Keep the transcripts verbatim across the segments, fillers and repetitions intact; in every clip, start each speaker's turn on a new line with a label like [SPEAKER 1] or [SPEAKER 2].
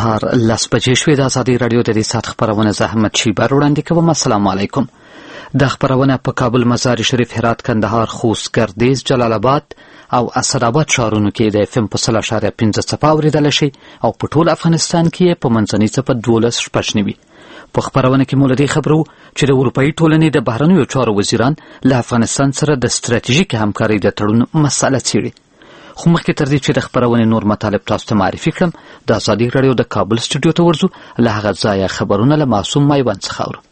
[SPEAKER 1] سهار لس بجې شوې. د ازادي راډیو د دې ساعت خپرونه زه احمد شیبر وړاندې کوم. السلام علیکم. د خپرونه په کابل، مزار شریف، هرات، کندهار، خوست، ګردیز، جلال آباد او اسداباد ښارونو کې د اف ام په سل اشاریه پنځه څپه اورېدلی شي او په ټول افغانستان کې په منځنۍ څپه دولس شپږ نوي. په خپرونه کې مو له دې خبرو چې د اروپایي ټولنې د بهرنیو چارو وزیران له افغانستان سره د ستراتیژیکې همکارۍ د تړون مسله څېړي. خو مخکې تر دې چې د خپرونې نور مطالب تاسو ته معرفي کړم، د ازادي راډیو د کابل سټوډیو ته ورځو. له هغه ځایه خبرونه له معصوم مایوند څخه اورو.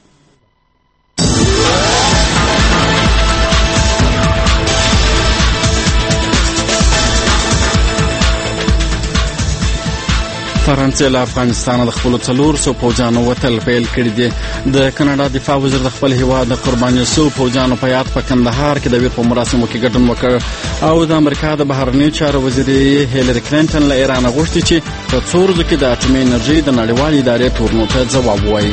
[SPEAKER 2] فرانسې له افغانستانه د خپلو څلور سوه پوځیانو وتل پیل کړي دي. د کاناډا دفاع وزیر د خپل هیواد د قرباني شوو پوځیانو په یاد په کندهار کې د ویر په مراسمو کې ګډون وکړ او د امریکا د بهرنیو چارو وزیرې هیلری کلینټن له ایران غوښتي چې په څو ورځو کې د اټومي انرژۍ د نړیوالې ادارې تورنو ته ځواب ووایي.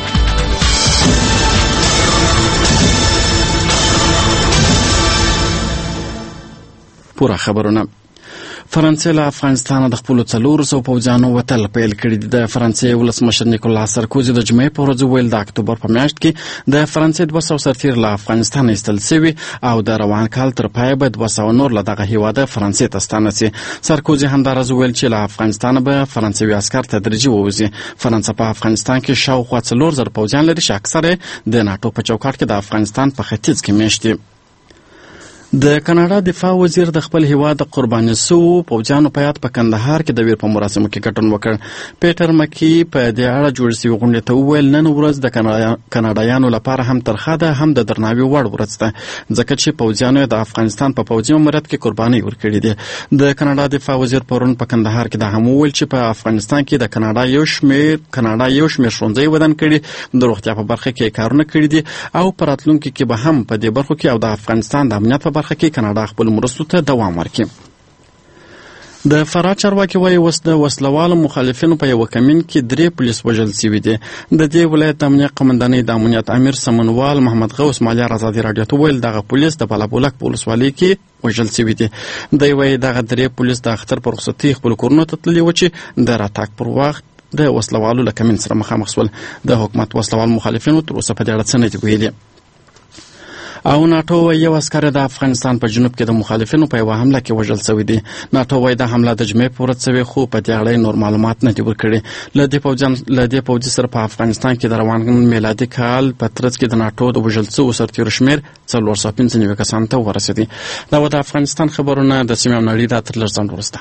[SPEAKER 2] پوره خبرونه. فرانسې له افغانستانه د خپلو څلورو سوو پوځیانو وتل پیل کړي دي. د فرانسې ولسمشر نیکولا سارکوزي د جمعې په ورځ وویل د اکتوبر په میاشت کې د فرانسې دوه سوه سرتیر له افغانستانه ایستل سوي او د روان کال تر پایه به دوه سوه نور له دغه هیواده فرانسې ته ستانه سي. سارکوزي همداراز وویل چې له افغانستانه به فرانسوي عسکر تدریجي ووځي. فرانسه په افغانستان کې شاوخوا څلور زره پوځیان لري چې اکثره د ناټو په چوکاټ کې د افغانستان په ختیځ کې میشت دي. د کاناډا دفاع وزیر د خپل هیواد د قرباني شوو پوځیانو په یاد په کندهار کې د ویر په مراسمو کې ګډون وکړ. پیټر مکی په دې اړه جوړ شوې غونډې ته وویل نن ورځ د کاناډایانو لپاره هم ترخه ده هم د درناوي وړ ورځ ده، ځکه چې پوځیانو د افغانستان په پوځي ماموریت کې قرباني ورکړې دي. د کاناډا دفاع وزیر پرون په کندهار کې دا هم وویل چې په افغانستان کې د کاناډا یو شمېر کاناډا یو شمېر ښوونځي ودان کړي، د روغتیا په برخه کې کارونه کړي دي او په راتلونکي کې به هم په دې برخو کې او د افغانستان د امنیت په برخه کې کاناډا خپل مرستو ته دوام ورکړي. د فراه چارواکي وایي اوس د وسلوالو مخالفینو په یوه کمین کې درې پولیس وژل سوي دي. د دې ولایت د امنیت قمندانۍ د امنیت امیر سمنوال محمد غوث مالیار ازادي راډیو ته وویل دغه پولیس د بالابلوک په ولسوالۍ کې وژل سوي دي. دی وایي دغه درې پولیس د اختر په رخصتۍ خپلو کورونو ته تللي و چې د راتګ پر وخت د وسلوالو له کمین سره مخامخ شول. د حکومت وسلوال مخالفینو تر اوسه په دې اړه څه نه دي ویلي. او ناټو وایي یو عسکر د افغانستان په جنوب کې د مخالفینو په یوه حمله کې وژل شوی دی. ناټو وایي دا حمله د جمعې په ورځ شوې خو په دې اړه نور معلومات نه دي ورکړي. له دې پوځیان له دې پوځي سره په افغانستان کې د روان میلادي کال په ترڅ کې د ناټو د وژل شوو سرتیرو شمېر څلور سوه پنځه نوي کسانو ته ورسېدی. دا و د افغانستان خبرونه د سیمې او نړۍ د تر لږ ځنډ وروسته.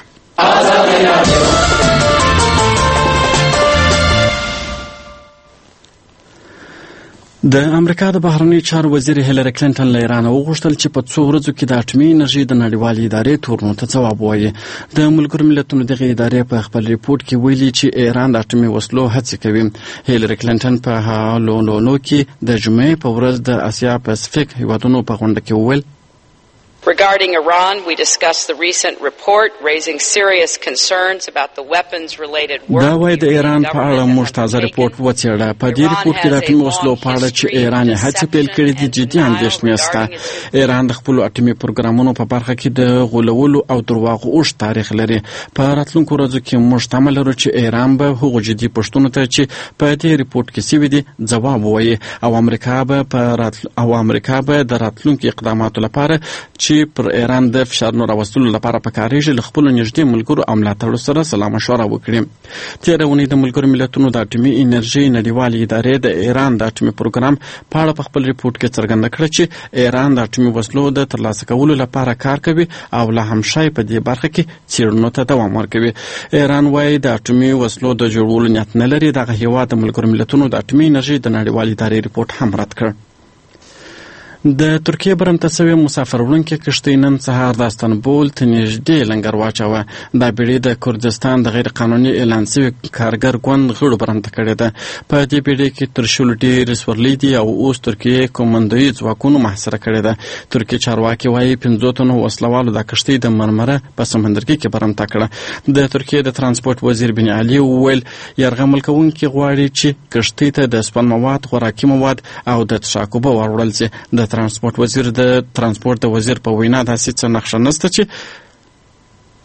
[SPEAKER 2] د امریکا د بهرنیو چارو وزیر هیلری کلینټن له ایران وغوښتل چې په څو ورځو کې د اټومي انرژۍ د نړیوالې ادارې تورنو ته ځواب ووایي. د ملګرو ملتونو دغه ادارې په خپل ریپورت کې ویلي چې ایران د اټومي وسلو هڅې کوي. هیلری کلینټن په هالولولو کې د جمعې په ورځ د اسیا پاسفیک هیوادونو په غونډه کې وویل
[SPEAKER 3] Regarding Iran, we discussed the recent report raising serious concerns about the weapons-related work.
[SPEAKER 2] دا وایي د ایران په اړه موږ تازه ریپورت وڅېړه. په دې ریپورت کې د اټومي وسلو په اړه چې ایران یې هڅې پیل کړي دي جدي اندېښنې شته. ایران د خپلو اټومي پروګرامونو په برخه کې د غولولو او درواغو اوږد تاریخ لري. په راتلونکو ورځو کې موږ تمه لرو چې ایران به هغو جدي پوښتنو ته چې په دې ریپورت کې شوي دي ځواب ووایي او امریکا به په راتل... او امریکا به د راتلونکو اقداماتو لپاره چې پر ایران د فشارونو راوستلو لپاره پکارېږي له خپلو نږدې ملګرو او ملاتړو سره سلا مشوره وکړي. تېره اونۍ د ملګرو ملتونو د اټومي انرژۍ نړیوالې ادارې د ایران د اټومي پروګرام په اړه په خپل ریپورت کې څرګنده کړه چې ایران د اټومي وسلو د ترلاسه کولو لپاره کار کوي او لا هم شای په دې برخه کې څېړنو ته دوام ورکوي. ایران وایي د اټومي وسلو د جوړولو نیت نه لري. دغه هیواد د ملګرو ملتونو د اټومي انرژۍ د نړیوالې ادارې ریپورت هم رد کړ. د ترکیې برمته سوې مسافر وړونکې کښتۍ نن سهار د استانبول ته نږدې لنګر واچوه. دا بیړۍ د کردستان د غیر قانوني اعلان سوي کارګر ګوند غړو برمته کړې ده. په دې بیړۍ کې تر شلو ډېرې سورلۍ دي او اوس ترکیې کومندوي ځواکونو محاصره کړې ده. ترکیې چارواکي وایي پنځو تنو وسلوالو دا کښتۍ د مرمره په سمندرګي کې برمته کړه. د ترکیې د ترانسپورت وزیر بن علي وویل یرغمل کوونکي غواړي چې کښتۍ ته د سپن مواد، خوراکي مواد او د څښاک اوبه وروړل شي. د ترانسپورت وزیر د ترانسپورت د وزیر په وینا داسې څه نقشه نشته چې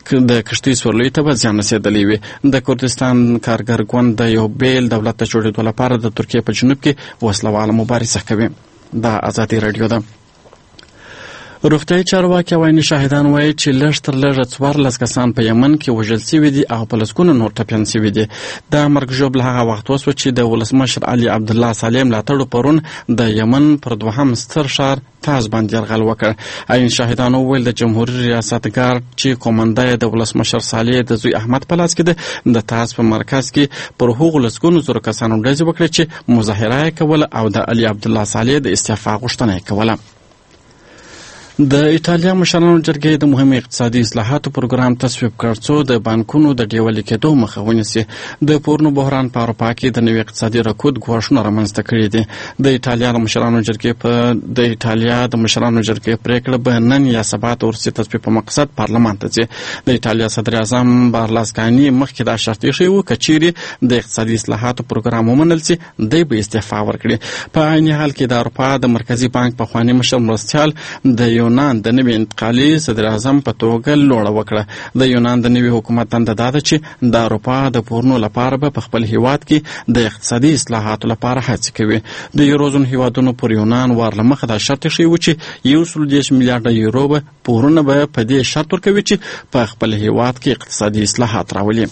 [SPEAKER 2] د کشتۍ سورلۍ ته به زیان رسېدلی وي. د کردستان کارګر ګوند د یو بیل دولت د جوړېدو لپاره د ترکیې په جنوب کې وسلواله مبارزه کوي. دا ازادي راډیو ده. روغتیايي چارواکي او عیني شاهدان وایي چې لږ تر لږه څوارلس کسان په یمن کې وژل شوي دي او په لسګونو نور ټپیان شوي دي. دا مرګ ژوبله هغه وخت وسوه چې د ولسمشر علي عبدالله صالح ملاتړو پرون د یمن پر دوهم ستر ښار تاز باندې یرغل وکړ. عیني شاهدانو وویل د جمهوري ریاست ګارد چې قومنده یې د ولسمشر صالح د زوی احمد په لاس کې ده، د تاز په مرکز کې پر هغو لسګونو زرو کسانو ډزې وکړې چې مظاهره یې کوله او د علي عبدالله صالح د استعفا غوښتنه یې کوله. د ایټالیا مشرانو جرګې د مهمو اقتصادي اصلاحاتو پروګرام تصویب کړ څو د بانکونو د ډیولي کېدو مخه ونیسي. د پورنو بحران په اروپا کې د نوي اقتصادي رکود ګواښونه رامنځته کړي دي. د ایټالیا د مشرانو جرګې په د ایټالیا د مشرانو جرګې پریکړه به نن یا سبا د ورسي تصویب په مقصد پارلمان ته ځي. د ایټالیا صدر اعظم بارلاسکاني مخکې دا شرط ایښی و که چیرې د اقتصادي اصلاحاتو پروګرام ومنل سي دی به استعفا ورکړي. په عین حال کې د اروپا د مرکزي بانک پخواني مشر مرستیال د یونان د نوي انتقالي صدر اعظم په توګه لوړه وکړه. د یونان د نوي حکومت دنده دا ده چې د اروپا د پورنو لپاره به په خپل هیواد کې د اقتصادي اصلاحاتو لپاره هڅې کوي. د یوروزون هیوادونو پر یونان وار له مخه دا شرط ایښی و چې یو سل دېرش میلیارډه یورو به پورونه به په دې شرط ورکوي چې په خپل هیواد کې اقتصادي اصلاحات راولي.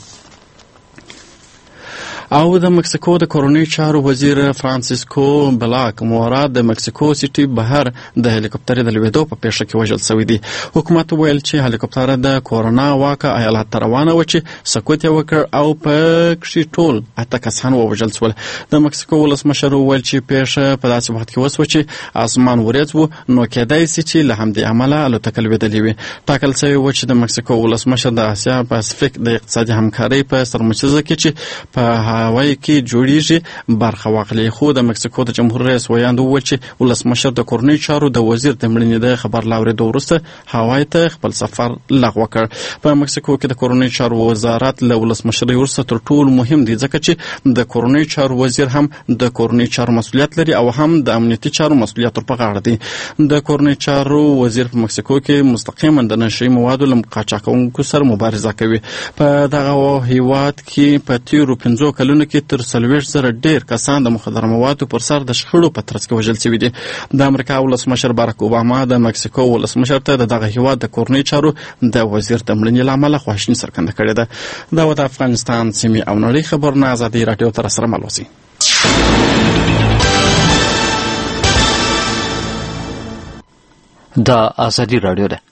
[SPEAKER 2] او د مکسیکو د کورنۍ چارو وزیر فرانسیسکو بلاک مورا د مکسیکو سیټي بهر د هلیکوپټر د لوېدو په پیښه کې وژل شوی دی. حکومت ویل چې هلیکوپټر د کورونا واکه ایالت ته روانه و چې سقوط یې وکړ او په کې ټول اته کسان ووژل شول. د مکسیکو ولسمشر ویل چې پیښه په داسې وخت کې وسوه چې اسمان وریځ و، نو کېدای شي چې له همدې امله الوتکه لوېدلې وي. ټاکل شوی و چې د مکسیکو ولسمشر د اسیا پاسفیک د اقتصادي همکارۍ په سرمشرزه کې چې په هوایي کې جوړیږي برخه واخلي. خو د مکسیکو د جمهور رئیس ویاند وویل چې ولسمشر د کورنۍ چارو د وزیر د مړینې د خبر لاورېدو وروسته هوایي ته خپل سفر لغوه کړ. په مکسیکو کې د کورنۍ چارو وزارت له ولسمشر وروسته تر ټولو مهم دی ځکه چې د کورنۍ چارو وزیر هم د کورنۍ چارو مسؤلیت لري او هم د امنیتي چارو مسؤلیت ور په غاړه دی. د کورنۍ چارو وزیر په مکسیکو کې مستقیما د نشي موادو له قاچاقونکو سره مبارزه کوي. په دغه هیواد کې په تیرو پنځو کلونو کې تر څلوېښت زره ډېر کسان د مخدره موادو پر سر د شخړو په ترڅ کې وژل شوي دي. د امریکا ولسمشر باراک اوباما د مکسیکو ولسمشر ته د دغه هیواد د کورنۍ چارو د وزیر د مړینې له امله خواشیني څرګنده کړې ده. دا و د افغانستان سیمې او نړۍ خبرونه ازادي راډیو ته راسره مل اوسئ.
[SPEAKER 1] دا ازادي راډیو ده.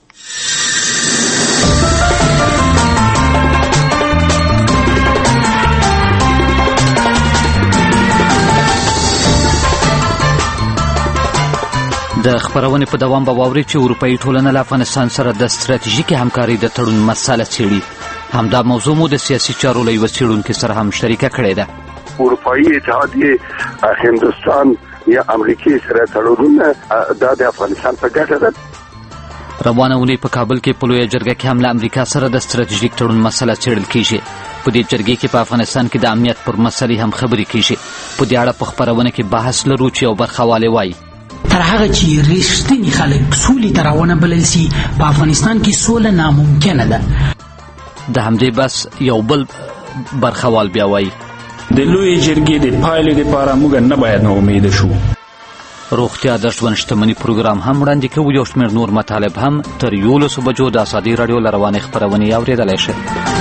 [SPEAKER 1] د خبرونې په دوام به واوري چې اروپایي ټولنه له افغانستان سره د ستراتیژیکې همکارۍ د تړون مسله څېړي. همدا موضوع مو د سیاسي چارو له یوه څېړونکي سره هم شریکه کړې ده.
[SPEAKER 4] اروپایي اتحادیې هندوستان یا امریکې سره تړونونه دا د افغانستان په ګټه ده.
[SPEAKER 1] روانه اونۍ په کابل کې په لویه جرګه کې هم له امریکا سره د ستراتیژیک تړون مسله څېړل کېږي. په دې جرګې کې په افغانستان کې د امنیت پر مسلې هم خبرې کېږي. په دې اړه په خپرونه کې بحث لرو چې یو برخوالی وایي
[SPEAKER 5] تر هغه چې رښتینی خلک سولې ته راونه بلل سي په افغانستان کې سوله ناممکنه ده.
[SPEAKER 1] د همدې بس یو بل برخوال بیا وایي
[SPEAKER 6] د لویې جرګې د پایلې لپاره موږ نه باید ناامیده شو.
[SPEAKER 1] روغتیا د ژوند شتمني پروګرام هم وړاندې کوو. یو شمېر نور مطالب هم تر یولسو بجو د ازادي راډیو له روانې خپرونې اورېدلی شئ.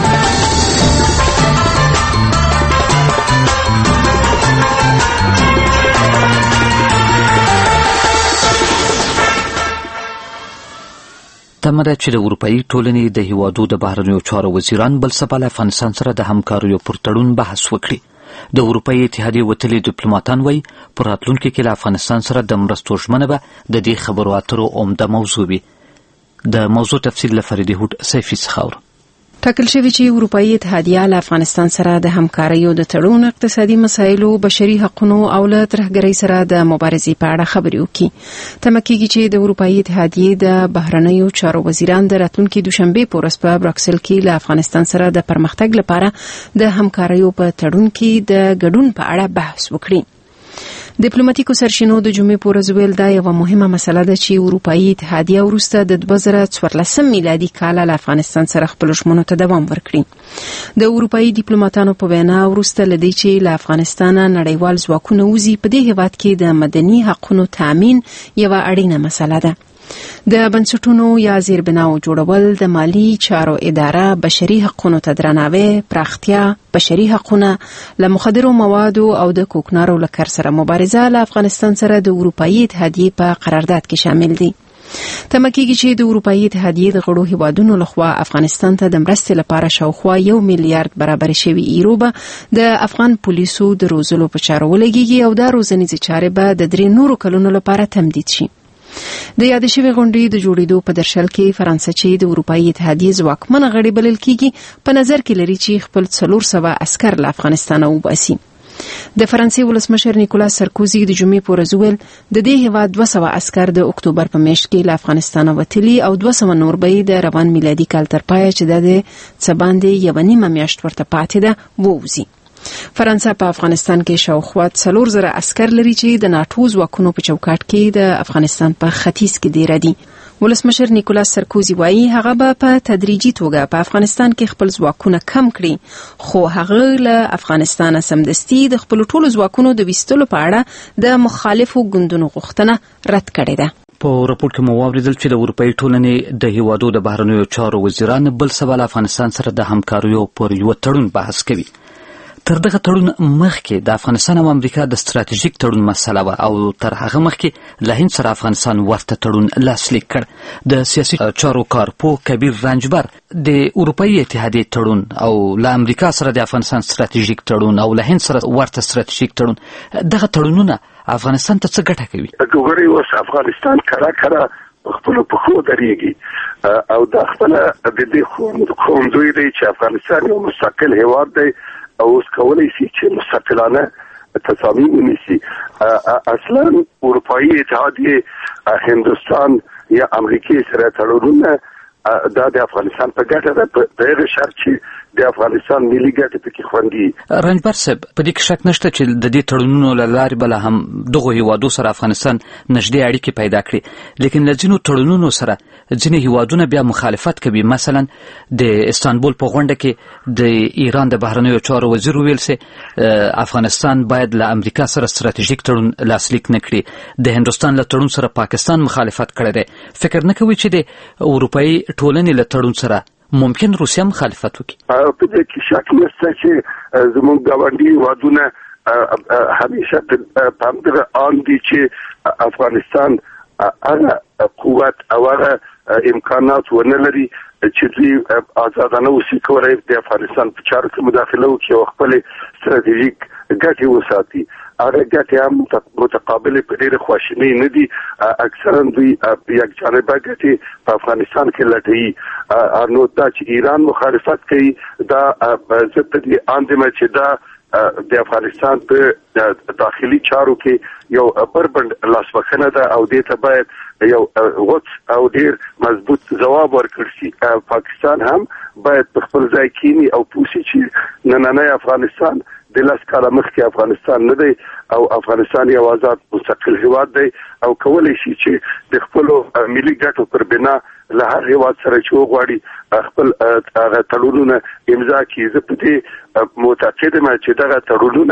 [SPEAKER 1] تمه ده چې د اروپایي ټولنې د هیوادو د بهرنیو چارو وزیران بل سبا له افغانستان سره د همکاریو پر تړون بحث وکړي. د اروپایي اتحادیې وتلي ډیپلوماتان وایي په راتلونکي کې له افغانستان سره د مرستو ژمنه به د دې خبرو اترو عمده موضوع وي. د موضوع تفصیل له فریدې هوډ سیفي څخه اورو.
[SPEAKER 7] ټاکل شوی چې اروپایي اتحادیه له افغانستان سره د همکاریو د تړون، اقتصادي مسایلو، بشري حقوقو او له ترهګرۍ سره د مبارزې په اړه خبرې وکړي. تمه کېږي چې د اروپایي اتحادیې د بهرنیو چارو وزیران د راتلونکي دوشنبه په ورځ په برکسل کې له افغانستان سره د پرمختګ لپاره د همکاریو په تړون کې د ګډون په اړه بحث وکړي. ډیپلوماټیکو سرچینو د جمعې په ورځ ویل دا یوه مهمه مسله ده چې اروپایي اتحادیه وروسته د دوه زره څوارلسم میلادي کال له افغانستان سره خپل ژمنو ته دوام ورکړي. د اروپایي ډیپلوماټانو په وینا وروسته له دې چې له افغانستانه نړیوال ځواکونه وځي، په دې هیواد کې د مدني حقوقو تامین یوه اړینه مسله ده. د بنسټونو یا زیربناو جوړول، د مالی چارو اداره، بشري حقوقو ته درناوی، پراختیا، بشري حقوقونه، له مخدرو موادو او د کوکنارو له کار سره مبارزه له افغانستان سره د اروپایي اتحادیې په قرارداد کې شامل دي. تمه کېږي چې د اروپایي اتحادیې د غړو هیوادونو لخوا افغانستان ته د مرستې لپاره شاوخوا یو میلیارډ برابر شوي ایرو به د افغان پولیسو د روزلو په چارو ولګیږي او دا روزنیزې چارې به د درې نورو کلونو لپاره تمدید شي. د یاد شوی غونډې د جوړېدو په درشل کې فرانسه چې د اروپایي اتحادیې ځواکمنه غړي بلل کېږي په نظر کې لري چې خپل څلور سوه عسکر له افغانستانه وباسي. د فرانسې ولسمشر نیکولاس سرکوزي د جمعې په ورځ ویل د دې هیواد دوه سوه عسکر د اکتوبر په میاشت کې له افغانستانه وتلي او دوه سوه نور به د روان میلادي کال تر پایه چې د څه باندې یوه نیمه میاشت ورته پاتې ده ووځي. فرانسه په افغانستان کې شاوخوا څلور زره عسکر لري چې د ناټو ځواکونو په چوکاټ کې د افغانستان په ختیځ کې دیره دي. ولسمشر نیکولاس سرکوزي وایي هغه به په تدریجي توګه په افغانستان کې خپل ځواکونه کم کړي، خو هغه له افغانستانه سمدستي د خپل ټولو ځواکونو د ویستلو په اړه د مخالفو ګوندونو غوښتنه رد کړې ده.
[SPEAKER 1] په راپور کې مو واوریدل چې د اروپایي ټولنې د هیوادو د بهرنیو چارو وزیران بل سوال افغانستان سره د همکاریو پر یو تړون بحث کوي. تر دغه تړون مخکې د افغانستان او امریکا د ستراتیژیک تړون مسله وه او تر هغه مخکې له هند سره افغانستان ورته تړون لاسلیک کړ. د سیاسي چارو کارپو کبیر رنجبر د اروپایي اتحادیې تړون او له امریکا سره د افغانستان ستراتیژیک تړون او له هند سره ورته ستراتیژیک تړون، دغه تړونونه افغانستان ته څه ګټه کوي؟
[SPEAKER 4] ګورئ اوس افغانستان کله کله خپل په خو درېږي او دا خپل د دې خوندوی دی چې افغانستان یو مستقل هیواد دی او اوس کولی شي چې مستقلانه تصامیم ونیسي. اصلا اروپایي اتحادیې هندوستان یا امریکې سره تړونونه دا د افغانستان په ګټه ده، په هغه شرط چې د افغانستان ملي ګټې پکې خوندي.
[SPEAKER 1] رنجبر صاحب، په دې کې شک نشته چې د دې تړونونو له لارې به لا هم دغو هیوادو سره افغانستان نږدې اړیکې پیدا کړي، لیکن له ځینو تړونونو سره ځینې هیوادونه بیا مخالفت کوي. مثلا د استانبول په غونډه کې د ایران د بهرنیو چارو وزیر ویل چې افغانستان باید له امریکا سره ستراتیژیک تړون لاسلیک نه کړي. د هندوستان له تړون سره پاکستان مخالفت کړی دی. فکر نه کوي چې د اروپایي ټولنې له تړون سره ممکن روسیه مخالفت وکړي؟
[SPEAKER 4] په دې کې شک نشته چې زموږ ګاونډي هیوادونه همیشه په همدغه آن دي چې افغانستان هغه قوت او هغه امکانات ونه لري چې دوی آزادانه وسي کولی د افغانستان په چارو کې مداخله وکړي او خپل ستراتیژیک ګټې وساتي. هغه ګټې هم متقابلې په ډېرې خواشینۍ نه دي. اکثرا دوی یک جانبه ګټې په افغانستان کې لټوي. نو دا چې ایران مخالفت کوي دا زه په دې اند یم چې دا د افغانستان په داخلي چارو کې یو بربند لاسوهنه ده او دې ته باید یو غوڅ او ډېر مضبوط ځواب ورکړل شي. پاکستان هم باید په خپل ځای کینی او پوسي چې نننی افغانستان د لاس کاله مخکې افغانستان نه دی او افغانستان یو آزاد مستقل هیواد دی او کولی شي چې د خپلو ملي ګټو پر بنا له هر هیواد سره چې وغواړي خپل هغه تړونونه امضا کړي. زه په دې معتقد یم چې دغه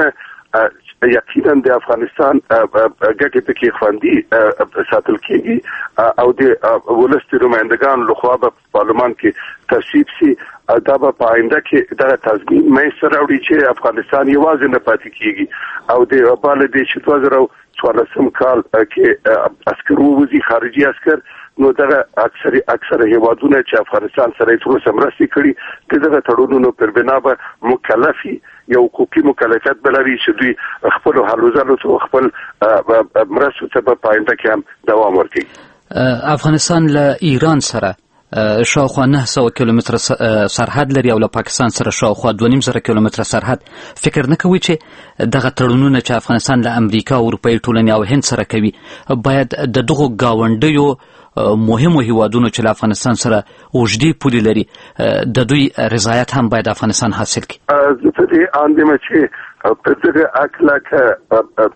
[SPEAKER 4] تړونونه یقینا د افغانستان ګټې پکې خوندي ساتل کېږي او د ولس د نمایندګانو لخوا به په پارلمان کې تصویب شي. دا به په آینده کې دغه تضمین منځته راوړي چې افغانستان یوازې نه پاتې کېږي او د بله دې چې دوه زره څوارلسم کال کې عسکر ووځي، خارجي عسکر، نو دغه اکثر اکثر هیوادونه چې افغانستان سره یې تر اوسه مرستې کړي د دغه تړونونو پر بنا به مکلفي یو حقوقي مکلفیت به لري چې دوی خپلو هلو ځلو ته خپل مرستو ته به په آینده کې هم دوام ورکوي.
[SPEAKER 1] افغانستان له ایران سره شاوخوا نه سوه کیلومتره سرحد لري او له پاکستان سره شاوخوا دوه نیم زره کیلومتره سرحد. فکر نه کوي چې دغه تړونونه چې افغانستان له امریکا او اروپایي ټولنې او هند سره کوي باید د دغو ګاونډیو مهمو هیوادونو چې له افغانستان سره اوږدې پولې لري د دوی رضایت هم باید افغانستان حاصل کړي؟
[SPEAKER 4] زه په دې اند یم چې په دغه اکله که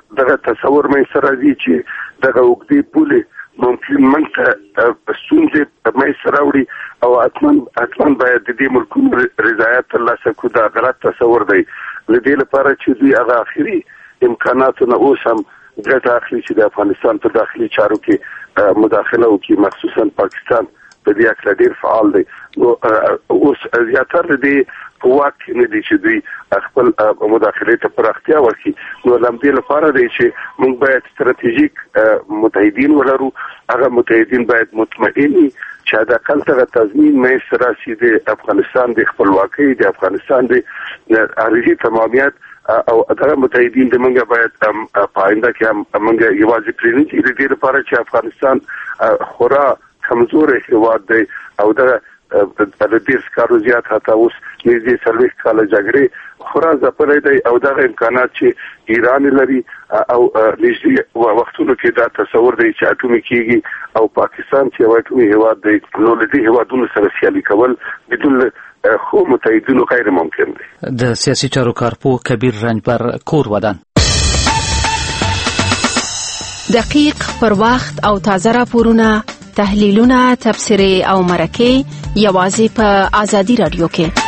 [SPEAKER 4] دغه تصور مې سره دی چې دغه وګړي پولې ممکن موږ ته ستونزې مې سره وړي او اتمن اتمن باید د دې ملکونو رضایت ترلاسه کړو. دا غلط تصور دی. لدې لپاره چې دوی هغه اخري امکاناتونه اوس هم ګټه اخلي چې د افغانستان په داخلي چارو کې مداخله وکړي، مخصوصا پاکستان په دې اړه ډېر فعال دی. نو اوس زیاتره دې په واک کې نه دي چې دوی خپل مداخله ته پراختیا ورکړي. نو لامدې لپاره دی چې موږ باید ستراتیژیک متحدین ولرو. هغه متحدین باید مطمئن وي چې د کلتغه تضمین مې سره د افغانستان د خپلواکۍ، د افغانستان د ارزي تمامیت او دغه متحدین د منګه باید په آینده کې هم منګه یوازې پرېنی چې د دې لپاره چې افغانستان خورا کمزور هیواد دی او د د دې سکارو زیات حتی اوس نږدې څلوېښت کاله جګړې خورا ځپلی دی او دغه امکانات چې ایران لري او نږدې وختونو کې دا تصور دی چې اټومي کېږي او پاکستان چې یو اټومي هیواد دی، نو له دې هیوادونو سره سیالي کول بدون خو متحدینو غیر ممکن دی.
[SPEAKER 1] د سیاسي چارو کارپوه کبیر رنجبر کور ودان.
[SPEAKER 7] دقیق، پر وخت او تازه راپورونه، تحلیلونه، تبصرې او مرکې یوازې په آزادي رادیو کې.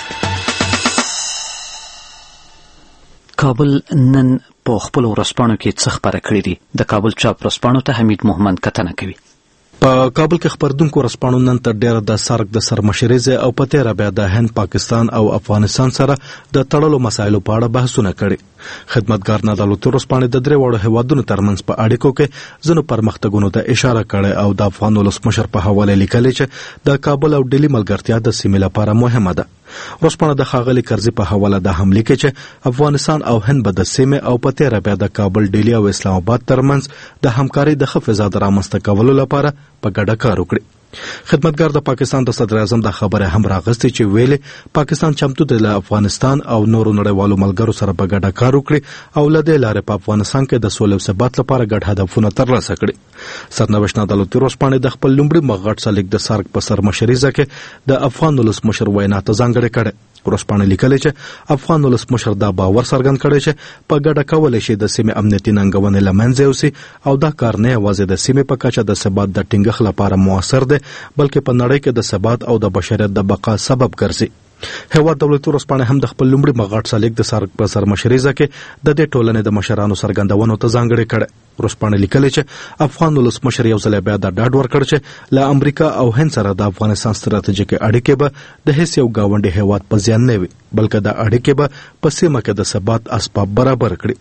[SPEAKER 1] کابل نن په خپل ورځپاڼو کې څه خبره کړې دي؟ د کابل چاپ ورځپاڼو ته حمید محمد کتنه کوي.
[SPEAKER 8] په کابل کې خبردونکو ورځپاڼو نن تر ډیره د سرک د سرمشریزه او په تیره بیا د هند، پاکستان او افغانستان سره د تړلو مسایلو په اړه بحثونه کړي. خدمتګار نادلوتي ورځپاڼې د درې وړو هیوادونو ترمنځ په اړیکو کې ځینو پرمختګونو ته اشاره کړې او د افغان ولسمشر په حواله لیکلي چې د کابل او ډیلی ملګرتیا د سیمې لپاره مهمه ده. ورځپاڼه د ښاغلي کرزي په حواله د هم لیکي چې افغانستان او هند به د سیمې او په تیره بیا د کابل، ډیلی او اسلام آباد ترمنځ د همکارۍ د ښه فضا د رامنځته کولو لپاره په ګډه کار وکړي. خدمتګار د پاکستان د صدر اعظم د خبره هم راغستې چې ویلي پاکستان چمتو دی له افغانستان او نورو نړیوالو ملګرو سره په ګډه کار وکړي او له دې لارې په افغانستان کې د سولې او ثبات لپاره ګډ هدفونه ترلاسه کړي. سرنوشت نادلوتي ورځپاڼې د خپل لومړي مغټ سلیک د سرک په سرمشریزه کې د افغان ولسمشر وینا ته ځانګړې کړې. ورځپاڼې لیکلي چې افغان ولسمشر دا باور څرګند کړی چې په ګډه کولی شي د سیمې امنیتي ننګونې له منځه یوسي او دا کار نه یوازې د سیمې په کچه د ثبات د ټینګښت لپاره موثر دی بلکې په نړۍ کې د ثبات او د بشریت د بقا سبب ګرځي. هیواد دولتي ورځپاڼې هم د خپل لومړي مغټ سلیک د سرک په سرمشریزه کې د دې ټولنې د مشرانو څرګندونو ته ځانګړې کړې. ورځپاڼې لیکلي چې افغان ولسمشر یو ځل بیا د ډاډ ورکړ چې له امریکا او هند سره د افغانستان ستراتیژیکې اړیکې به د هیڅ یو ګاونډي هیواد په زیان نه وي بلکې د اړیکې به په سیمه کې د ثبات اسباب برابر کړي.